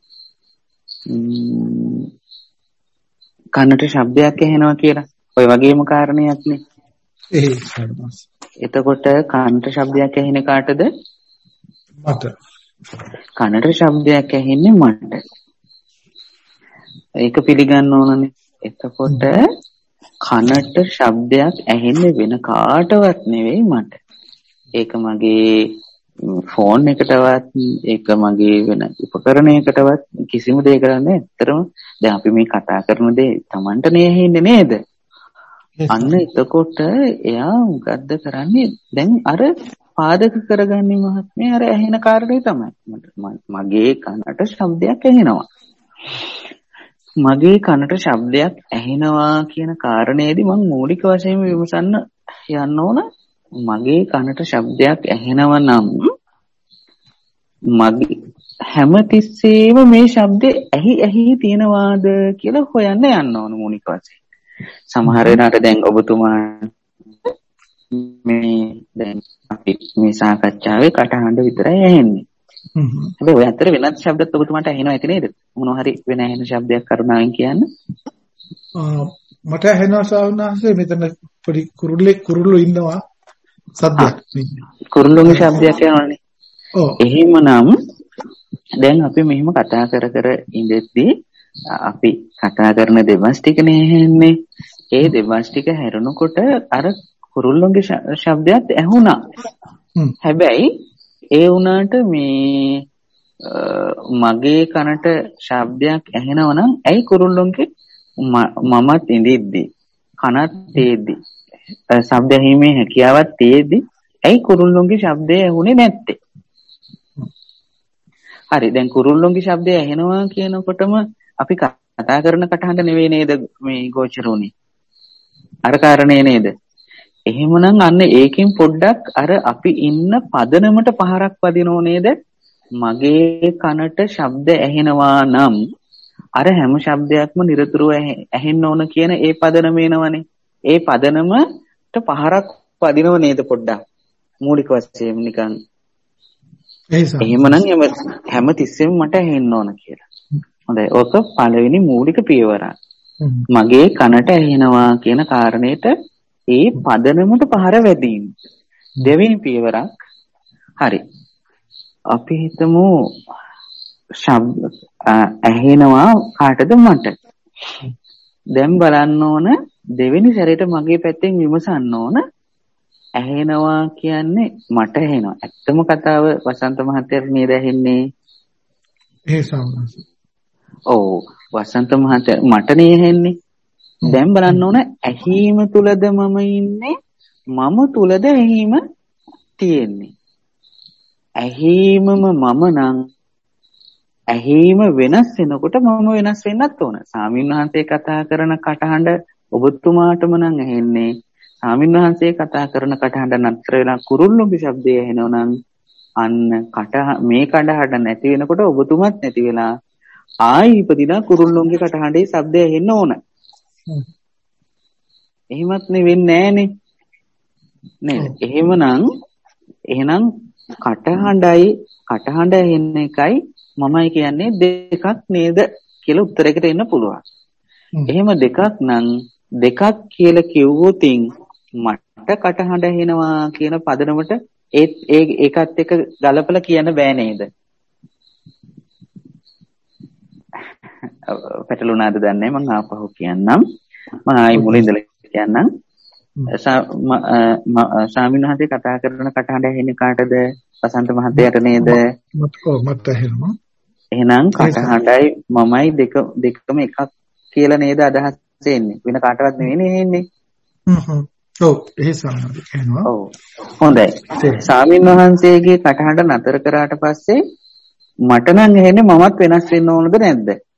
කනට ශබ්දයක් ඇහෙනවා කියලා. ඔය වගේම කාරණයක් නේ. ඒ සම්මත. එතකොට කනට ශබ්දයක් ඇහෙන කාටද? මට. කනට ශබ්දයක් ඇහෙන්නේ මට. ඒක පිළිගන්න ඕනනේ. එතකොට කනට ශබ්දයක් ඇහෙන්නේ වෙන කාටවත් නෙවෙයි මට. ඒක මගේ ෆෝන් එකටවත් ඒක මගේ වෙන උපකරණයකටවත් කිසිම දෙයකට නෑ. ඇත්තටම දැන් අපි මේ කතා කරන දේ Tamanට නේ ඇහෙන්නේ නේද? අන්න එතකොට එයා මොකද්ද කරන්නේ? දැන් අර පාදක කරගන්නේ මහත්මයා අර ඇහෙන කාරණේ තමයි. මගේ කනට ශබ්දයක් ඇහෙනවා. මගේ කනට ශබ්දයක් ඇහෙනවා කියන කාරණේදී මම මූලික වශයෙන් විමසන්න යන්න ඕන. මගේ කනට ශබ්දයක් ඇහෙනවා නම් මගේ හැමතිස්සෙම මේ ශබ්දේ ඇහි ඇහි තියෙනවාද කියලා හොයන්න යන්න ඕන මූලික වශයෙන්. සමහර වෙලාවට දැන් ඔබතුමා මේ දැන් අපි මේ සාකච්ඡාවේ කටහඬ විතරයි ඇහෙන්නේ. හැබැයි ඔය අතර වෙනත් ශබ්දත් ඔබතුමාට ඇහෙනවා ඇති නේද? මොනවා හරි වෙන ඇහෙන ශබ්දයක් කරුණාවෙන් කියන්න. මට ඇහෙනවා සාහුනාසේ මෙතන පොඩි කුරුල්ලෙක් කුරුල්ලෝ ඉන්නවා සද්දයක්. කුරුල්ලෝගේ ශබ්දයක් යනවනේ. ඔව්. එහෙමනම් දැන් අපි මෙහෙම කතා කර කර ඉඳෙද්දී අපි කතා කරන දෙබස් ටිකනේ ඇහෙන්නේ. ඒ දෙබස් ටික හැරෙනකොට අර කුරුල්ලෝගේ ශබ්දයක් ඇහුණා. හැබැයි ඒ වුණාට මේ මගේ කනට ශබ්දයක් ඇහෙනවා නම් ඇයි කුරුල්ලෝගේ මමත් ඉඳිද්දි කනත් තේද්දි ශබ්ද ඇහිීමේ හැකියාවක් තේද්දි ඇයි කුරුල්ලෝගේ ශබ්දය ඇහුනේ නැත්තේ? හරි දැන් කුරුල්ලෝගේ ශබ්දය ඇහෙනවා කියනකොටම අපි කතා කරන කටහඬ නෙවෙයි නේද මේ ගෝචරුනේ? අර කාරණේ නේද? එහෙමනම් අන්න ඒකෙන් පොඩ්ඩක් අර අපි ඉන්න පදනමට පහරක් වදිනෝ නේද? මගේ කනට ශබ්ද ඇහෙනවා නම් අර හැම ශබ්දයක්ම නිරතුරුව ඇහෙන්න ඕන කියන ඒ පදනම එනවනේ. ඒ පදනමට පහරක් වදිනව නේද පොඩ්ඩක්? මූලික වශයෙන් නිකන්. එහෙමනම් හැම තිස්සෙම මට ඇහෙන්න ඕන කියලා. හොඳයි. ඔක පළවෙනි මූලික පියවර. මගේ කනට ඇහෙනවා කියන කාරණේට ඒ පදනමට පහර වැදීම. දෙවෙනි පියවරක්. හරි. අපි හිතමු ශබ්ද ඇහෙනවා කාටද? මට. දැන් බලන්න ඕන දෙවෙනි සැරේට මගේ පැත්තෙන් විමසන්න ඕන ඇහෙනවා කියන්නේ මට ඇහෙනවා. ඇත්තම කතාව වසන්ත මහත්තයාට නේද ඇහෙන්නේ? ඒ සම්මත. ඔව් වසන්ත මහත්තයා මටනේ ඇහෙන්නේ. දැන් බලන්න ඕන ඇහිම තුලද මම ඉන්නේ? මම තුලද ඇහිම තියෙන්නේ? ඇහිමම මම නම් ඇහිම වෙනස් වෙනකොට මම වෙනස් වෙන්නත් ඕන. ස්වාමින්වහන්සේ කතා කරන කටහඬ ඔබතුමාටම නම් ඇහෙන්නේ. ස්වාමින්වහන්සේ කතා කරන කටහඬ නතර වෙලා කුරුල්ලුගේ ශබ්දය ඇහෙනවා නම් අන්න කට මේ කටහඬ නැති වෙනකොට ඔබතුමත් නැති වෙලා ආයි ඉපදිනා කුරුල්ලුගේ කටහඬේ ශබ්දය ඇහෙන්න ඕන. එහෙමත් නෙවෙන්නේ නෑනේ. නේද? එහෙමනම් එහෙනම් කටහඬයි කටහඬ ඇහෙන එකයි මමයි කියන්නේ දෙකක් නේද කියලා උත්තරයකට එන්න පුළුවන්. එහෙම දෙකක් නම් දෙකක් කියලා කිව්වොතින් මට කටහඬ ඇහෙනවා කියන පදනමට ඒ ඒකත් එක්ක ගලපලා කියන්න බෑ නේද? පැටලුණාද දන්නේ මම ආපහු කියන්නම්. මම ආයි මුලින්දලා කියන්නම්. ස්වාමින්වහන්සේ කතා කරන කටහඬ ඇහෙන්නේ කාටද? වසන්ත මහත්තයාට නේද? මට කොහොමද ඇහෙනවා? එහෙනම් කටහඬයි මමයි දෙක දෙකම එකක් කියලා නේද අදහස් එන්නේ? වෙන කාටවත් නෙවෙයි එන්නේ. හ්ම් හ්ම්. ඔව් ඒ සමහරවිට කියනවා. ඔව්. හොඳයි. ස්වාමින්වහන්සේගේ කටහඬ නතර කරාට පස්සේ මට නම් ඇහෙන්නේ මමත් වෙනස් වෙන්න ඕනද නැද්ද?